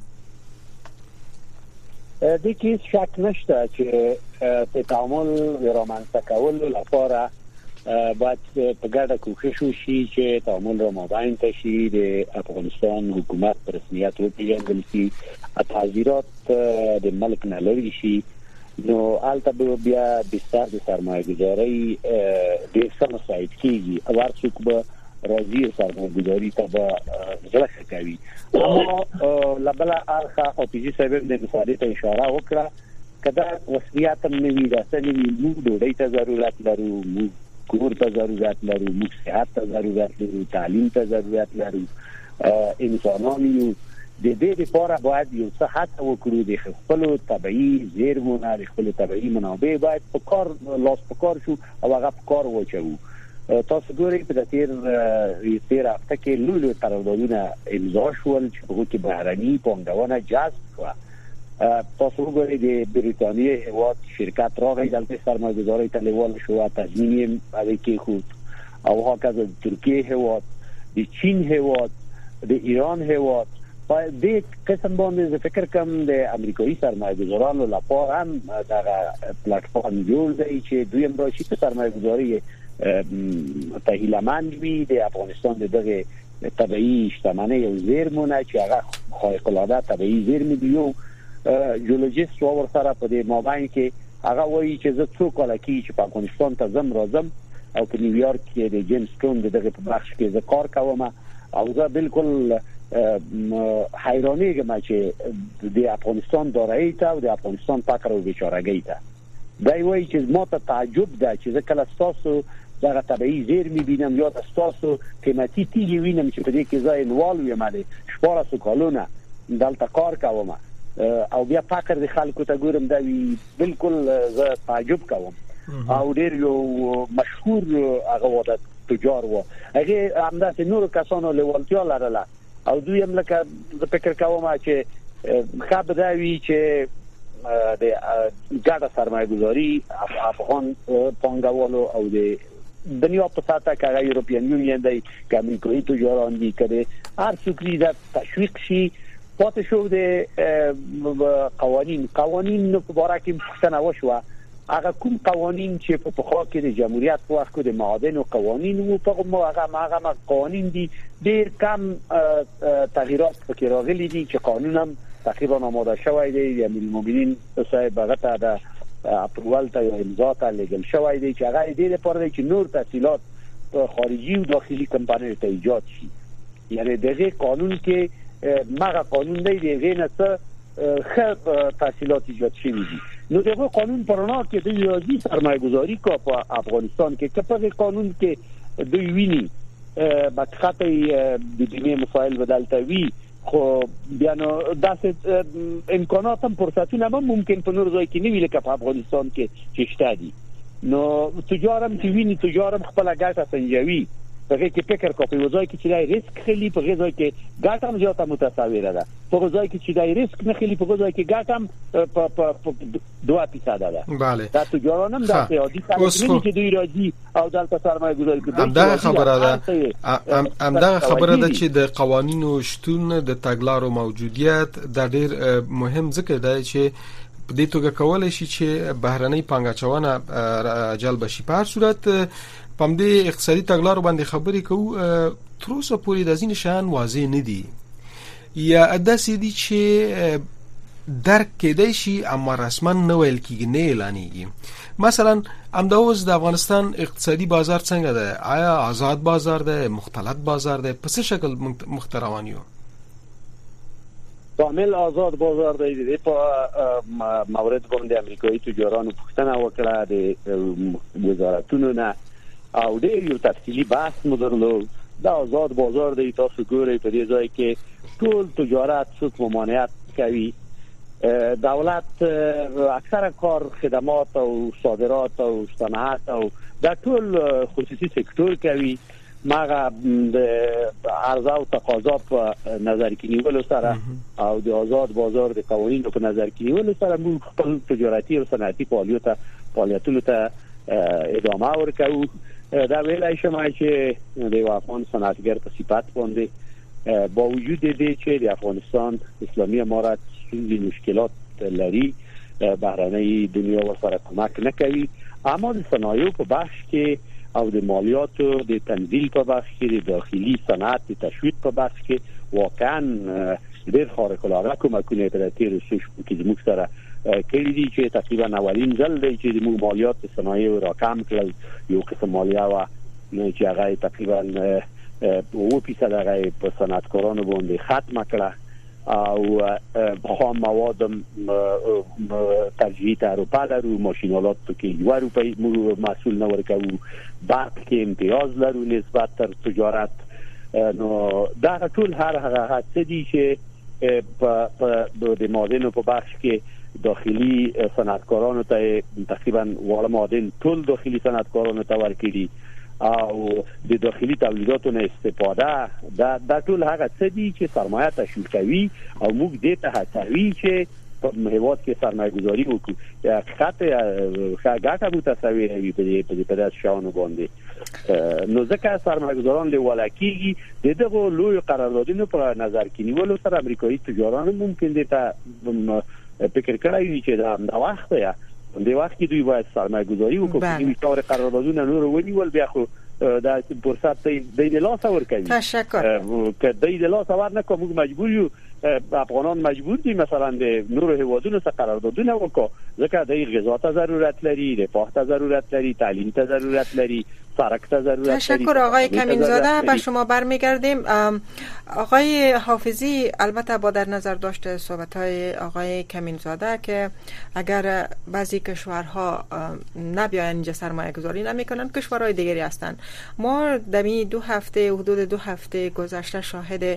د کې شک نشته چې په تعامل رامنځته کولو لپاره باید په ګډه کوښښ وشي چې تعامل را مابین ته شي، د افغانستان حکومت په رسمیت وپېژندل شي، تعزیرات د ملک نه لرې شي، نو هلته به بیا بستر د سرمایه‌ګذارۍ ډېر ښه مساعد کېږي او هر څوک به راځي سرمایه‌ګذاري ته به زړه ښه کوي. اما له بله اړخه حافظي صاحب د مساعدې ته اشاره وکړه که دا وصلیت هم نه وي، داسې نه وي، موږ ډوډۍ ته ضرورت لرو، موږ کور ته ضرورت لرو، موږ صحت ته ضرورت لرو، تعلیم ته ضرورت لرو، انسانان یو. د دې لپاره باید یو څه هڅه وکړو، د خپل طبيعي زیرمو نه د خپل طبيعي منابع باید په کار لاس په کار شو او هغه په کار واچو. تاسو ګورئ په تیر هفته کې لوی قراردادونه امضا شول چې په کې بهرني پانګونه جذب شوه. تاسو وګورئ د بریتانیې هیواد شرکت راغی دلته سرمایه‌گذاری ته لیوال شو، تضمین یې کې خود او هاکذا ترکیه هیواد، د چین هیواد، د ایران هیواد. په دې قسم باندې فکر کوم د امریکایي سرمایه‌گذارانو لپاره هم دغه پلیټفارم جوړ دی چې دوی هم راشي په سرمایه‌گذاری ته هیله‌مند وي د افغانستان دغه طبيعي شتمنۍ او زیرمونه چې هغه خارق العاده طبيعي زیرمې دي. جیولوژیست ور سره په دې مابین کې هغه وایي چې زه څو کال کې چې په افغانستان ته راځم او په نیویارک کې د جیمز ټون دغه په بخش کې زه کار کوم او زه بالکل حیرانېږم چې د افغانستان دارایی ته او د افغانستان فقر او بیچارهګۍ ته دا وایي چې ما ته تعجب ده چې زه کله تاسو دغه طبيعي زیرمې وینم یا تاسو قیمتي تیږي وینم چې په دې کې ځای انوال ویم د 14 کالونه دلته کار کوم او بیا فقر د خلکو ته ګورم دا وی بالکل زه تعجب کوم. او ډېر یو مشهور هغه وخت تجار و هغه همداسې نور کسانو لیوالتیا لرله او دوی هم لکه فکر کوم چې خبر دا وی چې د ګډه سرمایه‌ګذاري افغان پانګوالو او د دنیا په ساته کې یورپین یونین دی که امریکایي تجاران دي کړي هر څوک دې تشویق شي. پاتې شو د قوانین په اړه کې پوښتنه وشوه. هغه کوم قوانین چې په پخوا کې د جمهوریت په وخت کې د معادن او قوانین وو په هغه قوانین دي ډېر کم تغییرات پکې راغلي دي چې قانون هم تقریبا آماده شوی دی. د امیرالمؤمنین صاحب هغه ته د اپروال ته یا امضا ته لګل شوی دی چې هغه دې لپاره چې نور تحصیلات خارجي او داخلي کمپنیو ته ایجاد شي. یعنی دغه قانون کې مغه قانون دی دغه نه څه خب تحصیلات ایجاد شوی دي. نو دغه قانون پرانا کې د ریاضي سرمایه‌گذاری کو په افغانستان کې په قانون کې دوی ویني بخاطی د دې مسائل بدلته وی خو بیا نو داسې امکانات هم فرصتونه هم ممکن په نور ځای کې نه وی لکه په افغانستان کې چې شته دي. نو تجارم چې ویني تجارم خپل ګټه سنجوي په کې فکر کوي په ځای کې چې دای ریسک خلی په ځای کې ګټه هم زیاته متساویه ده. په ځای کې چې دای ریسک نه خلی په ځای کې ګټه هم په 2% ده. بله دا تجاران هم داسې عادي خلک چې دوی راځي او دلته سرمایه‌ګذاري کوي. همدغه خبره ده چې د قوانینو شتون د تګلارو موجودیت د ډېر مهم ځکه دی چې په دې توګه کولای شي چې بهرنۍ پانګاچونه جلب شي. په هر صورت پم دې اقتصادي تګلارو باندې خبرې کوو، تر اوسه پورې د ځینې شیان واضح نه دي یا داسې دي چې درک کېدای شي اما رسما نه ویل کېږي، نه اعلانېږي. مثلا امداوز د افغانستان اقتصادي بازار څنګه ده؟ آیا آزاد بازار ده، مختلط بازار ده؟ په څه شکل مختروان یو؟ کامل آزاد بازار دی. په مورد باندې امریکایي تجارانو پوښتنه وکړه د وزارتونو نه او ډېر یو تفصیلي بحث مو درلود. دا آزاد بازار دی، تاسو ګورئ په دې ځای کې ټول تجارت څوک ممانعت کوي. دولت اکثر کار خدمات او صادرات او صنعت او دا ټول خصوصي سکتور کوي. ماغه د عرضه او تقاضا په نظر کې نیولو سره او د آزاد بازار د قوانینو په نظر کې نیولو سره موږ خپل تجارتي او صنعتي فعالیتونو ته ادامه ورکوو. دا ویلای شم چې د افغان صنعتګر په صفت باندې با وجود دې چې د افغانستان اسلامي امارت مشکلات لري، بهرنۍ دنیا ورسره کمک نه کوي، اما د صنایعو په بخش کې او د مالیاتو د تنزیل په بخش کې، د داخلي صنعت د تشویق په بخش کې واقعا ډېر خارق العاده کومکونه په تیر کې زموږ سره کړي دي چې تقریبا اولین ځل دی چې موږ مالیات د صنایعو را کم کړل. یو قسم مالیه و چې هغه تقریبا 9% هغه په صنعتکارانو باندې ختم کړه او خام مواد تجهیزات اروپا لرو، ماشینالات کې 1 روپۍ مسئول نه ورکوو، برق کې امتیاز لرو نسبت تر تجارت. نو دا ټول هغه څه دي چې په د معادنو په بخش کې داخلي صنعتکارانو ته تقریبا واړه معادن ټول داخلي صنعتکارانو ته ورکړي او د داخلي تولیداتو نه استفاده. دا ټول هغه څه دي چې سرمایه تشویق کوي او موږ دې ته هڅوي چې په هیواد کې سرمایه‌گذاري وکړو. حقیقت ښه متصوره وي په دې شاونو باندې. نو ځکه سرمایه‌گذاران له ولکېږي دغه لوی قراردادونو په نظر کې نیولو سره امریکایي تجاران ممکن دي ته فکر کړی چې دا وخت دی د وخت کې دوی باید سرمایه‌گذاری وکړي. دوی کار قراردادونه نور ونیول بیا خو دا فرصت دی د لاس ورکوي. تشکر. که دی د لاس ورنکړو موږ مجبور یو، افغانان مجبور دي مثلا د نور هیوادونو سره قراردادونه وکړو ځکه د غذا ته ضرورت لري، رفاه ته ضرورت لري، تعلیم ته ضرورت لري، سرک ته ضرورت لري. تشکر آقای کمینزاده. به شما برمیگردیم. آقای حافظی، البته با در نظر داشته صحبت‌های آقای کمینزاده که اگر بعضی کشورها نبیاین اینجا سرمایه‌گذاری نمی‌کنن، کشورهای دیگری هستند. ما در این حدود 2 هفته گذشته شاهد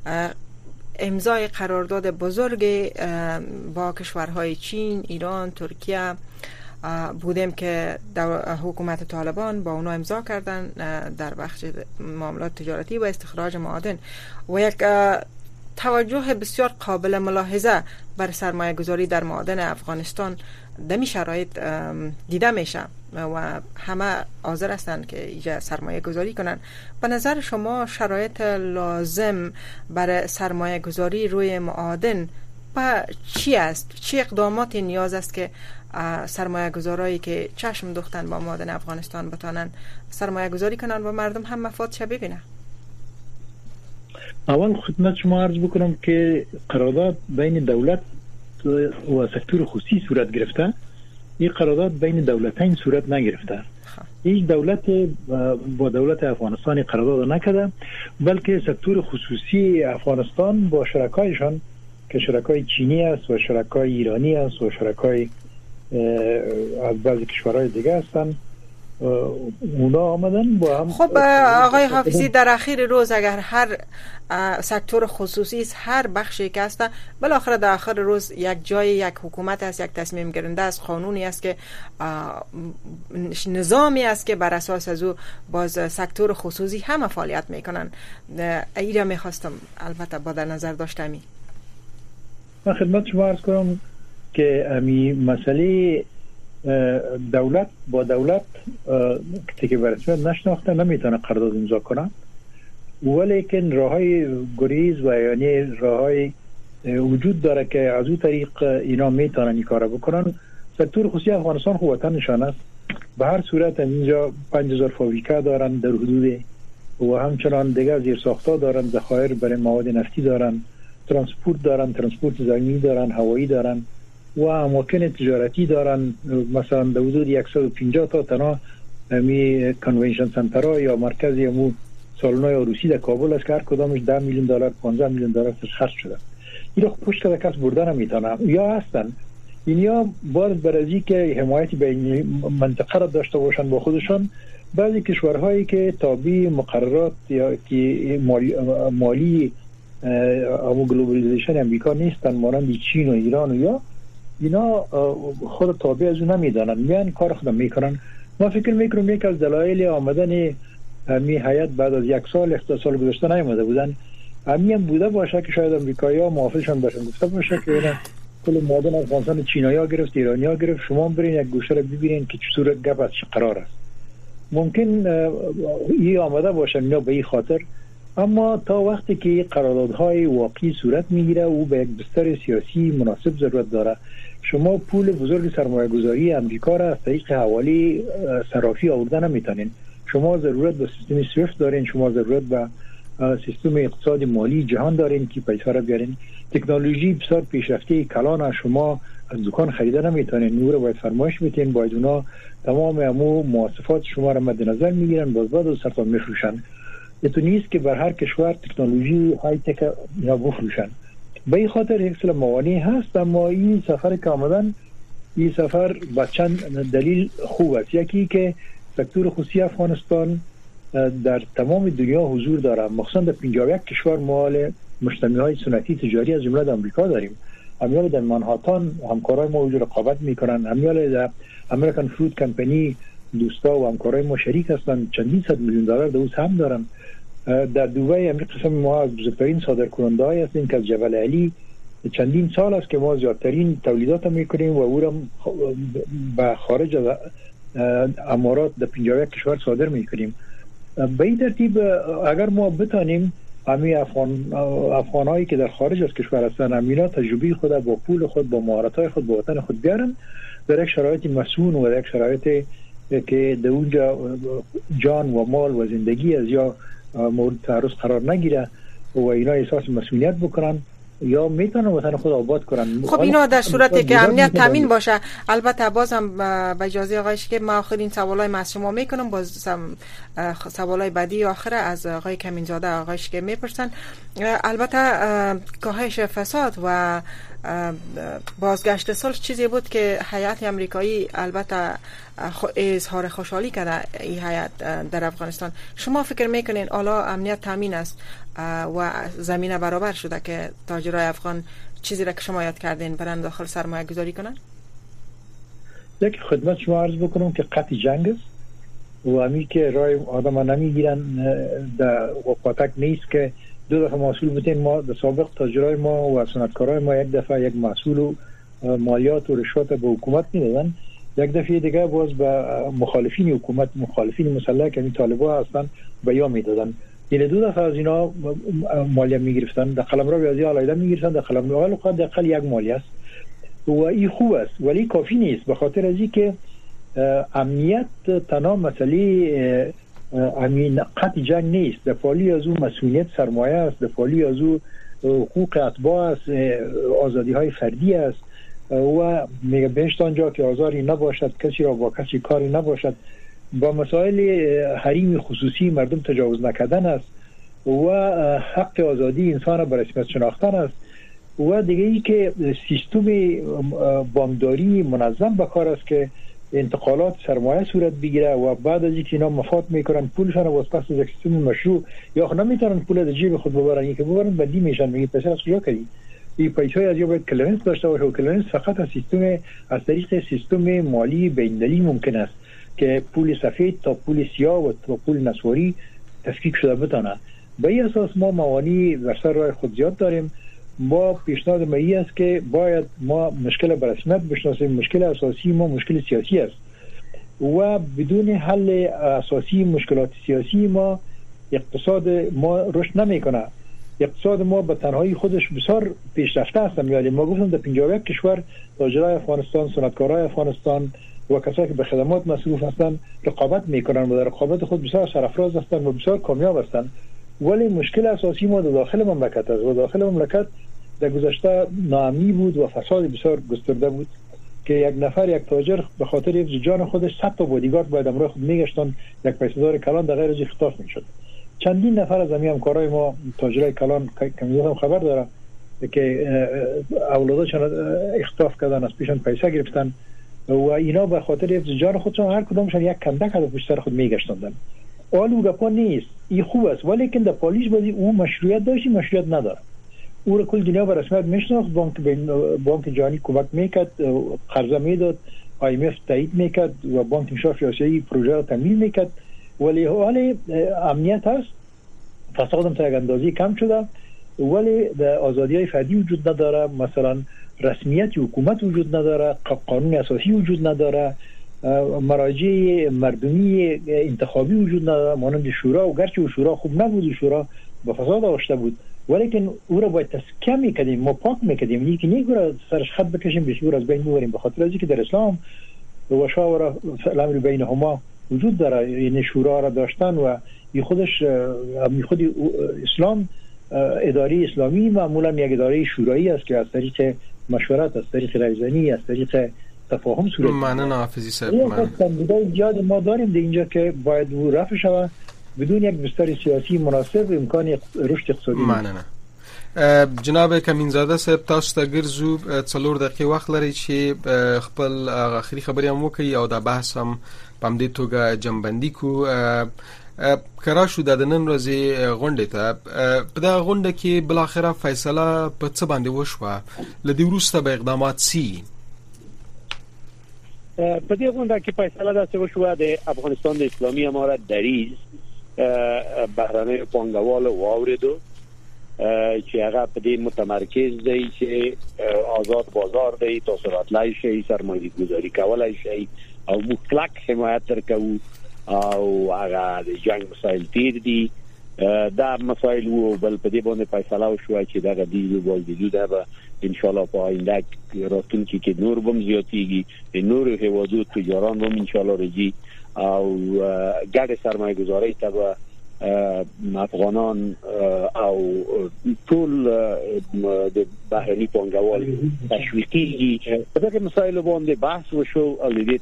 امضای قرارداد بزرگ با کشورهای چین، ایران، ترکیه بودیم که حکومت طالبان با اونا امضا کردن در بخش معاملات تجارتی و استخراج معادن و یک توجه بسیار قابل ملاحظه بر سرمایه گذاری در معادن افغانستان دمی شرایط دیده میشه و همه حاضر هستند که اینجا سرمایه گذاری کنن. به نظر شما شرایط لازم برای سرمایه گذاری روی معادن چی است؟ چی اقدامات نیاز است که سرمایه گذارایی که چشم دوختن با معادن افغانستان بتانن سرمایه گذاری کنن و مردم هم مفادش ببینن؟ اول خدمت شما عرض بکنم که قرارداد بین دولت و سکتور خصوصی صورت گرفته. این قرارداد بین دولتین صورت نگرفته. هیچ دولت با دولت افغانستان قرارداد نکرده، بلکه سکتور خصوصی افغانستان با شرکایشان که شرکای چینی است و شرکای ایرانی است و شرکای از بعضی کشورهای دیگه هستند، اونا آمدن با هم. خب آقای حافظی، در اخیر روز اگر هر سکتور خصوصی هر بخشی که هست بالاخره در آخر روز یک جای یک حکومت است، یک تصمیم گیرنده است، قانونی است که نظامی است که بر اساس از او باز سکتور خصوصی هم فعالیت میکنن. ایرا میخواستم البته با در نظر داشتمی. من خدمت شما عرض کنم که امی مسئله دولت با دولت که به رسمیت نشناخته نمیتونه قرارداد امضا کنه، ولیکن راههای گریز و یعنی راههای وجود داره که از اون طریق اینا میتونن این کارو بکنن. سکتور خصوصی افغانستان خو وطنشان است. به هر صورت اینجا 5000 فابریکه دارن در حدود و همچنان دیگه زیرساخت‌ها دارن، ذخایر برای مواد نفتی دارن، ترانسپورت دارن، ترانسپورت زمینی دارن، هوایی دارن و اماکن تجارتی دارن. مثلا در حدود 150 تا تنها می کنونشن سنترها یا مرکزی مو سالن‌های عروسی در کابل است که هر کدامش 10 میلیون دلار 15 میلیون دلار خرج شده. اینا پشت کده کس بردن نمیتونه یا هستن اینیا باز برازی که حمایت بین منطقه را داشته باشن با خودشان. بعضی کشورهایی که تابع مقررات یا که مالی همون گلوبالیزیشن امریکا نیستن، مانند چین و ایران و یا اینا خود تابع از اون نمیدانن، میان کار خود میکنن. ما فکر میکنم یک از دلایل آمدن می هیئت بعد از 1 سال اختصاص گذاشته نیامده بودن همین بوده باشه که شاید امریکایی‌ها موافقشون باشن، گفته باشه که اینا کل مادن افغانستان چینایی‌ها گرفت، ایرانی‌ها گرفت، شما برین یک گوشه رو ببینین که چطور گپ از چه قرار است. ممکن این آمده باشه اینا به این خاطر، اما تا وقتی که قراردادهای واقعی صورت میگیره او به یک بستر سیاسی مناسب ضرورت داره. شما پول بزرگ سرمایه گذاری امریکا را از طریق حوالی صرافی آوردن نمیتونین. شما ضرورت به سیستم سویفت دارین، شما ضرورت به سیستم اقتصاد مالی جهان دارین که پیسه را بیارین. تکنولوژی بسیار پیشرفته کلان، شما از دکان خریده نمیتونین، نور باید فرمایش بدین، باید اونا تمام همو مواصفات شما را مد نظر میگیرن، باز بعد سرتون میفروشن. تو نیست که بر هر کشور تکنولوژی های تک یا بفروشن. به این خاطر یک سری موانع هست، اما این سفر که آمدن این سفر با چند دلیل خوب است. یکی که سکتور خصوصی افغانستان در تمام دنیا حضور داره، مخصوصا در 51 کشور مال مجتمع‌های سنتی تجاری از جمله آمریکا داریم. همیال در منهاتن همکارای ما وجود رقابت میکنن، همیال در امریکن فروت کمپانی دوستا و همکارای ما شریک هستن، چندین صد میلیون دلار دوست هم دارن. در دبی امریکا قسم ما از بزرگترین صادرکننده هستیم که از جبل علی چندین سال است که ما زیادترین تولیدات میکنیم و او را به خارج از امارات در 51 کشور صادر میکنیم. به این ترتیب اگر ما بتانیم همین افغانایی که در خارج از کشور هستن همینا تجربه خود با پول خود با مهارت‌های خود با وطن خود بیارن در یک شرایط مسئول و در یک شرایط که در اونجا جان و مال و زندگی از یا مورد تعرض قرار نگیره و اینا احساس مسئولیت بکنن یا میتونن وطن خود آباد کنن. خب اینا در صورتی که امنیت تامین باشه. البته بازم به اجازه آقایش که ما آخرین سوالای ما از شما میکنم، باز سوالای بعدی آخره از آقای کمینزاده آقایش که میپرسن. البته کاهش فساد و بازگشت صلح چیزی بود که هیئت امریکایی البته اظهار خوشحالی کرده این هیئت در افغانستان. شما فکر میکنین حالا امنیت تامین است و زمینه برابر شده که تاجرای افغان چیزی را که شما یاد کردین برن داخل سرمایه گذاری کنن؟ یک خدمت شما عرض بکنم که قطع جنگ است و همی که رای آدم ها نمیگیرن در وقاتک نیست که دو دفعه محصول بتین. ما در سابق تاجرای ما و صنعتکارای ما یک دفعه یک محصول و مالیات و رشوت به حکومت میدادن، یک دفعه دیگه باز به مخالفین حکومت، مخالفین مسلح که این طالبا هستن بیان میدادن. این دو دفعه از اینا مالیه میگرفتن، در قلمرو بیازی علایده میگرفتن، در قلمرو اقل دقیقا یک مالیه است و این خوب است ولی کافی نیست، به خاطر از اینکه امنیت تنها مسئله امین قطع جنگ نیست، در پالی از اون مسئولیت سرمایه است، در پالی از اون حقوق اتباع است، آزادی های فردی است و میگه بهشت آنجا که آزاری نباشد، کسی را با کسی کاری نباشد، با مسائل حریم خصوصی مردم تجاوز نکردن است و حق آزادی انسان را به رسمیت شناختن است و دیگه ای که سیستم بانکداری منظم به کار است که انتقالات سرمایه صورت بگیره و بعد از اینکه اینا مفاد میکنن پولشون رو واسه پس از سیستم مشروع یا خود نمیتونن پول از جیب خود ببرن، یکی ببرن بدی میشن، میگه پیسه از کجا کردی؟ این پیسه از یا باید کلرنس داشته باشه و کلرنس فقط از طریق سیستم مالی بین‌المللی ممکن است که پول سفید تا پول سیاه و تا پول نسواری تفکیک شده بتونه. به این اساس ما موانع بر سر راه خود زیاد داریم. ما پیشنهاد ما این است که باید ما مشکل به رسمیت بشناسیم. مشکل اساسی ما مشکل سیاسی است و بدون حل اساسی مشکلات سیاسی ما اقتصاد ما رشد نمیکنه. اقتصاد ما به تنهایی خودش بسیار پیشرفته است. میاد ما گفتم در 51 کشور تاجرای افغانستان، صنعتکارای افغانستان و کسایی که به خدمات مصروف هستند رقابت میکنن و در رقابت خود بسیار سرافراز هستند و بسیار کامیاب هستند. ولی مشکل اساسی ما در داخل مملکت است و داخل مملکت در گذشته ناامنی بود و فساد بسیار گسترده بود که یک تاجر به خاطر حفظ جان خودش 100 تا بادیگارد باید همراه خود میگشتن، یک پیسه‌دار کلان در غیر از اختطاف میشد. چندین نفر از همکارای ما تاجرای کلان کمیزان خبر داره که اولادشان اختطاف کردن، از پیشان پیسه گرفتن و اینا به خاطر حفظ جان خودشان هر کدامشان یک کندک از پشت سر خود میگشتند. اون گپا نیست، این خوب است ولی که در پالیش بازی او مشروعیت داشت، مشروعیت نداره. او را کل دنیا به رسمیت میشناخت، بانک جهانی کمک میکرد، قرضه میداد، IMF تایید میکرد و بانک انشاف آسیایی پروژه را تمویل میکرد. ولی حال امنیت هست، فساد هم تا یک اندازه کم شده ولی در آزادی‌های فردی وجود نداره، مثلا رسمیت حکومت وجود نداره، قانون اساسی وجود نداره، مراجع مردمی انتخابی وجود نداره مانند شورا، و گرچه شورا خوب نبود، شورا با فساد آشته بود ولیکن او را باید تسکیه میکردیم، ما پاک میکردیم، یکی نیگو سرش خط بکشیم بسیار از بین میبریم، به خاطر اینکه در اسلام و شاور الامر بینهما وجود داره، یعنی شورا را داشتن و خود اسلام اداره اسلامی معمولا یک اداره شورایی است که از طریق مشورت، از طریق رایزنی، از طریق تفاهم صورت میگیره. معنی حافظی صاحب زیاد ما داریم در اینجا که باید او رفع شود بدون یک بستر سیاسی مناسب امکان رشد اقتصادی. معنی جناب کمینزاده صاحب تاسو ته ګرځو 4 دقیقې وخت لري چې خپل اخري خبرې هم وکړي او دا بحث هم په همدې توګه جمعبندي کو. کرا شو د نن ورځې غونډې ته په دا غونډه کې بل اخره فیصله په څه باندې وشوه، لدی وروسته به اقدامات سي په دې غونډه کې فیصله دا وشوه د افغانستان د اسلامي امارت دریځ بهرنۍ پانګوال واوریدو چې هغه په دې متمرکز دی چې آزاد بازار دی، تاسو راتلای شئ، سرمایه گذاری کولای شئ او مطلق حمایت ورکوو او هغه د جنگ مسایل تیر دي دا مسایل وو. بل په دې باندې فیصله وشوه چې دا د دې دا به ان شاء الله په آینده راتلونکي کې نور بم زیاتیږي، نور هیوادو تجاران هم ان شاء الله راځي او ګډه سرمایه گذاری ته افغانان او ټول د بهرني پانګوال تشویقي په دغه مسایلو باندې بحث وشو او د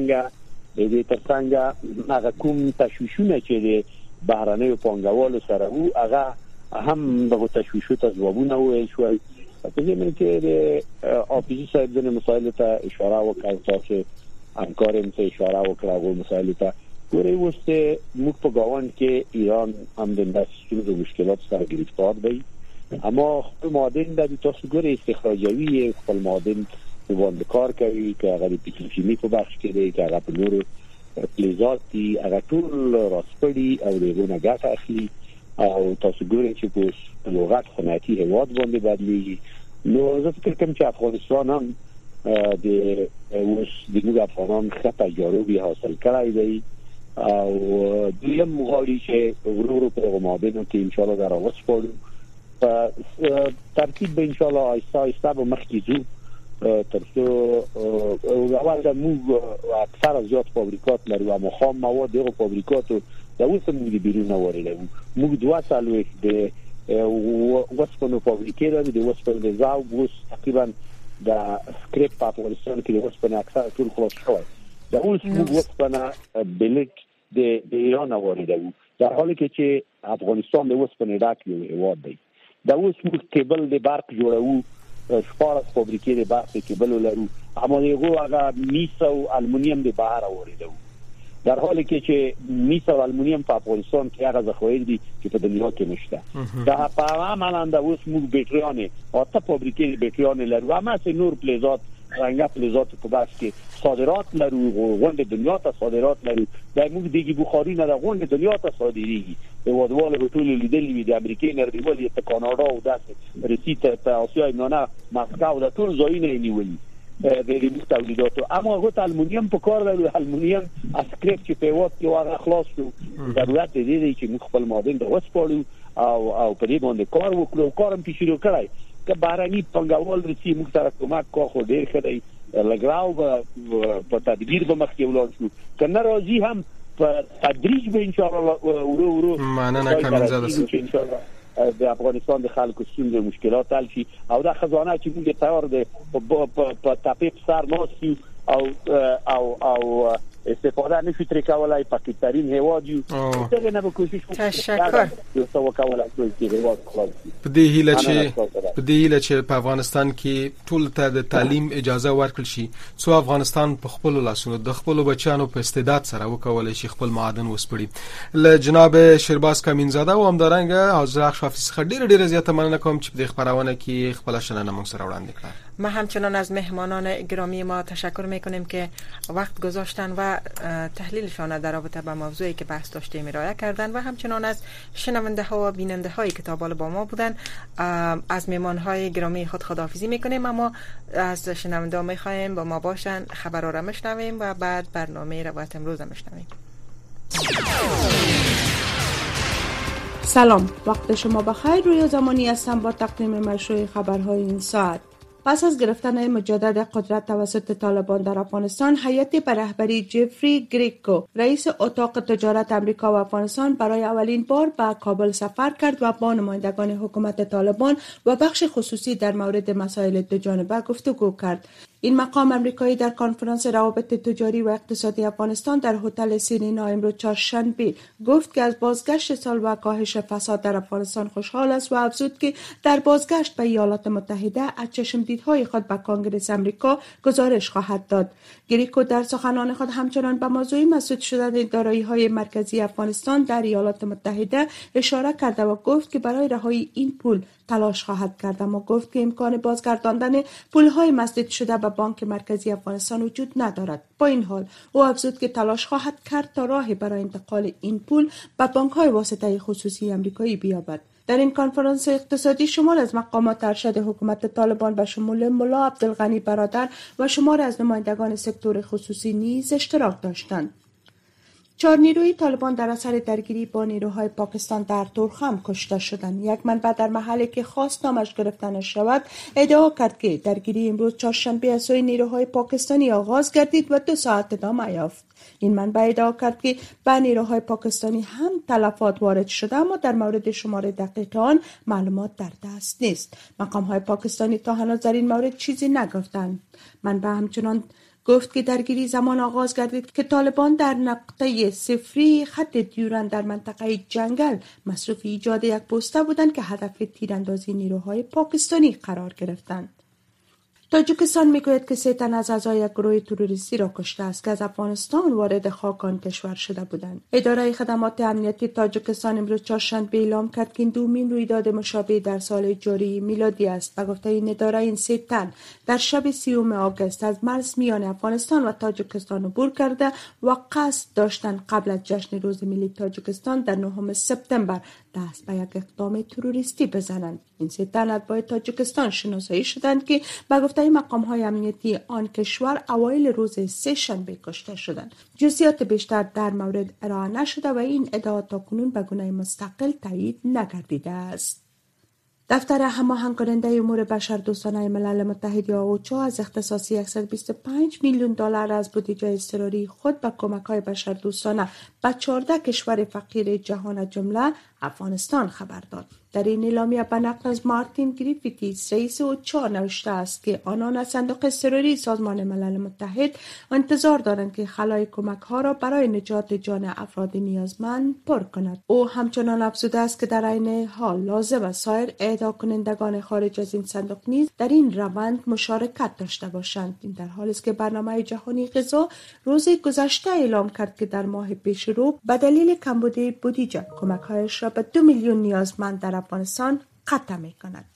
دې ترڅنګ هغه کوم تشویشونه چې د بهرني پانګوالو سره وو هغه هم دغه تشویشو ته ځوابونه وایي شو. په دې معنی چې د اپوزیسیون صاحب د مسایلو ته اشاره وکړه، تاسو همکارم ته اشاره وکړه او مسایلو ته ګورې وسته موږ په گاوند کې ایران هم د داسې مشکلات سره گرفتار دی، اما خپل معادن د تاسو ګورې استخراجوي خپل معادن په باندې کار کوي که هغه د پیټروشیمی په بخش کې دی که هغه په نورو فلزات دي، هغه ټول راسپړي او دغه ګټه اخلي او تاسو ګورئ چې په لغت صنعتي هیواد باندې بدلیږي. نو زه فکر کوم چې افغانستان هم د موږ افغانان ښه تجربه حاصل کړی دی او دویم غواړي چې ورو په معادنو کې ان شاء الله درا وسپړو په ترتیب به ان شاء الله آهسته آهسته به مخکې ځو ترڅو اول د موږ اکثر زیات فابریکات لرو اما خام مواد دغه فابریکاتو د اوسه موږ بیرون وړلو. موږ 2 سال د وسپنو فابریکې لرو، د وسپنو زاو اوس تقریبا د سکریپ په افغانستان کې د وسپنو اکثر ټول خلاص شوی. د اوس موږ وسپنه بلک د ایران وړلو در حالی چې افغانستان د وسپنې ډک یو هیواد دی. د اوس موږ کیبل د برق جوړو، شپارس فابریکې د برق کیبل لرو، اما هغه میس او المونیم د بهر وړلو در حالی چې میس او المونیم په افغانستان کې هغه ذخایر دي چې په دنیا کې نشته. دا په عملاً د اوس موږ بیټریانې او ته فابریکې بیټریانې لرو، اما چې نور فلزات رنګه فلزات په بس کې صادرات لرو، غونډه دنیا ته صادرات لرو. د موږ دیګي بخاري نه د غونډه دنیا ته صادریږي. په ودواله په ټول لیدلې د امریکای نړیوالې ته کاناډا او داسې روسیې ته آسیا میانه مسکو د ټول ځایونه نیولې د دې تولیداتو. اما هغه المونیم په کار لري، المونیم اسکریپ چې په وخت کې واغ خلاص شو ضرورت دی چې موږ خپل معادن د وسپړو او په دې باندې کار وکړو کارم په شروع کړای که باراني پنګاول رسي موږ سره کومک کوو ډیر خدای لګراو په تدبیر به مخکې ولاړ شو کنه راځي هم په تدریج به ان شاء الله ورو مننه کامنزاده ان شاء الله د افغانستان د خلکو ستونزې مشکلات حل شي او دا خزانه چې موږ تیار دي په تاپی سر ناسي او استفاده نشي تر کولای پاکستاني هیواد یو څنګه نه کوشش تشکر یو څه وکولای چې هیواد خلاص په دې هیله چې په افغانستان کې ټول ته د تعلیم اجازه ورکړل شي څو افغانستان په خپل لاسونو د خپل بچانو په استعداد سره وکولای شي خپل معادن وسپړي. له جناب شیرباز کامینزاده او همدارنګه حاضر شافی څخه ډېر زیاته مننه کوم چې په خبرونه کې خپل شننه موږ سره وړاندې کړه. ما همچنان از مهمانان گرامی ما تشکر میکنیم که وقت گذاشتن و تحلیلشان در رابطه با موضوعی که بحث داشتیم ارائه کردن و همچنان از شنونده ها و بیننده هایی که تا بالا با ما بودن. از مهمان های گرامی خود خداحافظی میکنیم اما از شنونده ها میخوایم با ما باشن خبرها را میشنویم و بعد برنامه روایت امروز را میشنویم. سلام، وقت شما بخیر. رویا زمانی هستم با تقدیم مشروع خبرهای این ساعت. پس از گرفتن مجدد قدرت توسط طالبان در افغانستان، هیئتی به رهبری جفری گریکو رئیس اتاق تجارت امریکا و افغانستان برای اولین بار به کابل سفر کرد و با نمایندگان حکومت طالبان و بخش خصوصی در مورد مسائل دوجانبه گفتگو کرد. این مقام امریکایی در کنفرانس روابط تجاری و اقتصادی افغانستان در هتل سیرینا امروز چهارشنبه گفت که از بازگشت سال و کاهش فساد در افغانستان خوشحال است و افزود که در بازگشت به ایالات متحده از چشمدیدهای خود به کنگره امریکا گزارش خواهد داد. گریکو در سخنان خود همچنان به موضوع مسدود شدن دارایی‌های مرکزی افغانستان در ایالات متحده اشاره کرد و گفت که برای رهایی این پول تلاش خواهد کرد، اما گفت که امکان بازگرداندن پول‌های مسدود شده به بانک مرکزی افغانستان وجود ندارد. با این حال او افزود که تلاش خواهد کرد تا راهی برای انتقال این پول به بانک‌های واسطه خصوصی آمریکایی بیابد. در این کنفرانس اقتصادی شمار از مقامات ارشد حکومت طالبان به شمول ملا عبدالغنی برادر و شمار از نمایندگان سکتور خصوصی نیز اشتراک داشتند. 4 نیروی طالبان در اثر درگیری با نیروهای پاکستان در تورخم کشته شدند. یک منبع در محلی که خواست نامش گرفته نشود ادعا کرد که درگیری امروز چهارشنبه از سوی نیروهای پاکستانی آغاز گردید و 2 ساعت ادامه یافت. این منبع ادعا کرد که به نیروهای پاکستانی هم تلفات وارد شده، اما در مورد شمار دقیق آن معلومات در دست نیست. مقام‌های پاکستانی تا هنوز در این مورد چیزی نگفتند. منبع همچنان گفت که درگیری زمان آغاز گردید که طالبان در نقطه صفری خط دیورند در منطقه جنگل مصروف ایجاد یک پوسته بودند که هدف تیراندازی نیروهای پاکستانی قرار گرفتند. تاجیکستان میگوید که 3 تن از اعضای یک گروه تروریستی را کشته است که از افغانستان وارد خاک آن کشور شده بودند. اداره خدمات امنیتی تاجیکستان امروز چهارشنبه اعلام کرد که این دومین رویداد مشابه در سال جاری میلادی است و گفته این اداره این 3 تن در شب 30 آگوست از مرز میان افغانستان و تاجیکستان عبور کرده و قصد داشتند قبل از جشن روز ملی تاجیکستان در 9 سپتامبر دست به یک اقدام تروریستی بزنند. این 3 تن اتباع تاجیکستان شناسایی شدند که به گفته مقام‌های امنیتی آن کشور اوایل روز 3 شنبه کشته شدند. جزئیات بیشتر در مورد ارائه نشده و این ادعا تاکنون به گونه مستقل تایید نگردیده است. دفتر هماهنگ کننده امور بشردوستانه ملل متحد یا اوچا از اختصاص 125 میلیون دلار از بودجه اضطراری خود به کمک‌های بشردوستانه به 14 کشور فقیر جهان جمله افغانستان خبر داد. در این اعلامیه به نقل از مارتین گریفیتیس رئیس اوچا نوشته است که آنان از صندوق اضطراری سازمان ملل متحد انتظار دارند که خلای کمک‌ها را برای نجات جان افراد نیازمند پر کند. او همچنان افزوده است که در عین حال لازم است سایر اهدا کنندگان خارج از این صندوق نیز در این روند مشارکت داشته باشند. این در حالی است که برنامه جهانی غذا روز گذشته اعلام کرد که در ماه پیشرو به دلیل کمبود بودجه کمک‌هایش را به 2 میلیون نیازمند در افغانستان قطع می‌کند.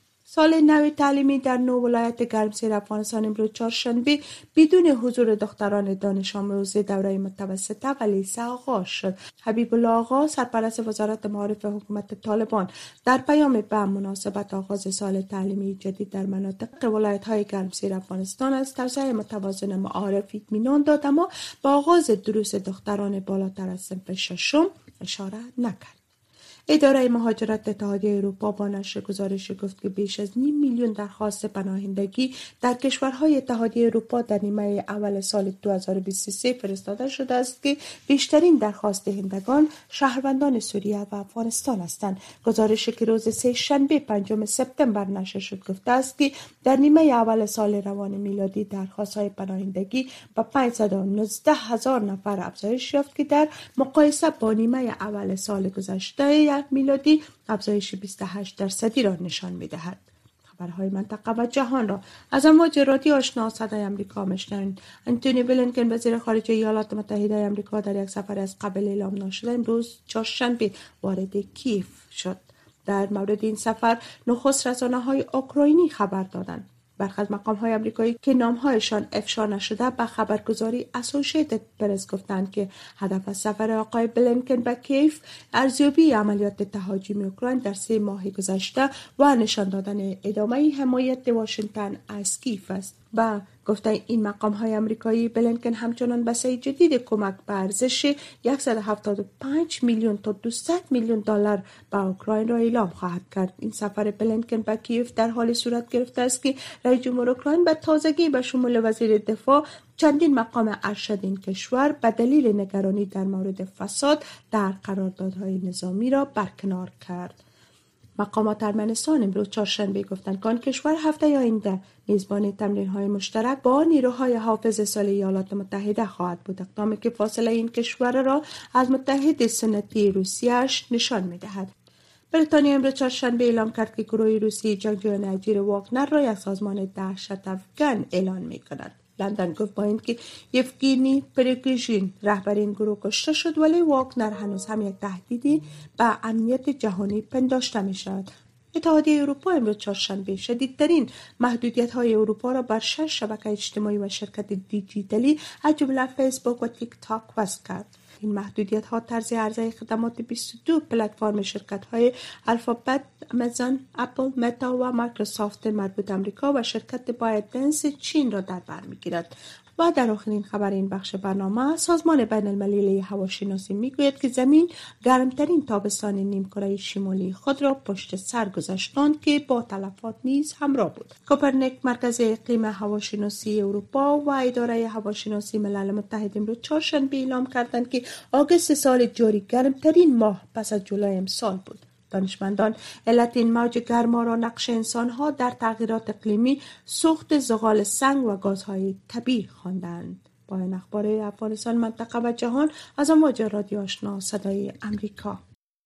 سال نو تعلیمی در 9 ولایت گرمسیر افغانستان امروز چهارشنبه بدون حضور دختران دانش آموز دوره متوسطه و لیسه آغاز شد. حبیب الله آقا سرپرست وزارت معارف حکومت طالبان در پیام به مناسبت آغاز سال تعلیمی جدید در مناطق ولایت‌های گرمسیر افغانستان از توسعه متوازن معارف اطمینان داد، اما با آغاز دروس دختران بالاتر از صنف 6 اشاره نکرد. اداره مهاجرت اتحادیه اروپا با نشر گزارش گفت که بیش از 9 میلیون درخواست پناهندگی در کشورهای اتحادیه اروپا در نیمه اول سال 2023 فرستاده شده است که بیشترین درخواست دهندگان شهروندان سوریه و افغانستان هستند. گزارشی که روز سه‌شنبه 5 سپتامبر نشر شد گفته است که در نیمه اول سال روان میلادی درخواست‌های پناهندگی به 519,000 نفر افزایش یافت که در مقایسه با نیمه اول سال گذشته میلادی افزایش 28% را نشان می‌دهد. خبرهای منطقه و جهان را از امواج رادیو آشنا صدای آمریکا میشنوید. انتونی بلینکن وزیر خارجه ایالات متحده آمریکا در یک سفر از قبل اعلام نشده امروز چهارشنبه وارد کیف شد. در مورد این سفر نخست رسانه‌های اوکراینی خبر دادند. برخی از مقام‌های آمریکایی که نام‌هایشان افشا نشده به خبرگزاری اسوسییتد پرس گفتند که هدف از سفر آقای بلینکن به کیف ارزیابی عملیات تهاجمی اوکراین در 3 ماه گذشته و نشان دادن ادامه حمایت واشنگتن از کیف است. با گفته این مقام‌های آمریکایی بلینکن همچنان بسته جدید کمک به ارزش 175 میلیون تا 200 میلیون دلار به اوکراین را اعلام خواهد کرد. این سفر بلینکن به کیف در حال صورت گرفته است که رئیس جمهور اوکراین به تازگی به شمول وزیر دفاع چندین مقام ارشد این کشور به دلیل نگرانی در مورد فساد در قراردادهای نظامی را برکنار کرد. مقامات ارمنستان امروز چهارشنبه گفتند که آن کشور هفته آینده میزبان تمرین‌های مشترک با نیروهای حافظ سال ایالات متحده خواهد بود، اقدامی که فاصله این کشور را از متحد سنتی روسیه‌اش نشان می‌دهد. بریتانیا امروز چهارشنبه اعلام کرد که گروه روسی جنگجویان اجیر واگنر را یک سازمان دهشت افکن اعلان می‌کند. لندن گفت با اینکه یفگینی پریگوژین رهبر این گروه کشته شد ولی واگنر هنوز هم یک تهدیدی به امنیت جهانی پنداشته می شود. اتحادیه اروپا امروز چهارشنبه شدیدترین محدودیت‌های اروپا را بر 6 شبکه اجتماعی و شرکت دیجیتالی از جمله فیسبوک و تیک تاک وضع کرد. این محدودیت‌ها طرز عرضه خدمات 22 پلتفرم شرکت‌های الفابت، آمازون، اپل، متا و مایکروسافت مربوط آمریکا و شرکت بایدنس چین را در بر می‌گیرد. و در آخرین خبر این بخش برنامه، سازمان بین المللی هواشناسی میگوید که زمین گرمترین تابستان نیمکره شمالی خود را پشت سر گذاشتند که با تلفات نیز همراه بود. کوپرنیک، مرکز اقلیم هواشناسی اروپا و اداره هواشناسی ملل متحد امروز چهارشنبه اعلام کردند که آگوست سال جاری گرمترین ماه پس از جولای امسال بود. دانشمندان علت این موج گرما را نقش انسان‌ها در تغییرات اقلیمی، سوخت زغال سنگ و گازهای طبیعی خواندند. با این اخبار افغانستان، منطقه و جهان از امواج رادیو آشنا صدای آمریکا.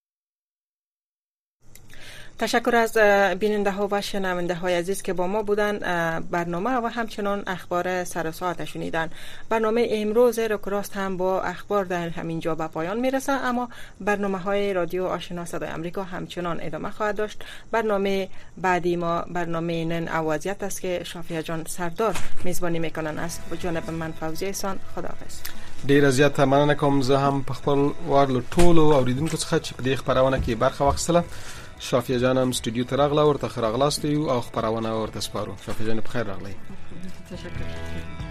تشکر از بیننده ها و شنونده های عزیز که با ما بودن. برنامه و همچنان اخبار سر و ساعت شنیدن. برنامه امروز راست هم با اخبار در همین جا به پایان میرسه، اما برنامه های رادیو آشنا صدای آمریکا همچنان ادامه خواهد داشت. برنامه بعدی ما برنامه نن اوازیت است که شافیه جان سردار میزبانی میکنن. از جانب من فوزیه احسان، خداحافظ. ډیر زیات مننه کوم. زه هم په خپل وارلو ټولو اوریدونکو څخه چې په دې خبرونه کې برخه واخیستله. شافیه جان هم استودیو ته راغله، ورته ښه راغلاست او خبرونه ورته سپارو. شافیه جان په خیر راغلی. تشکر.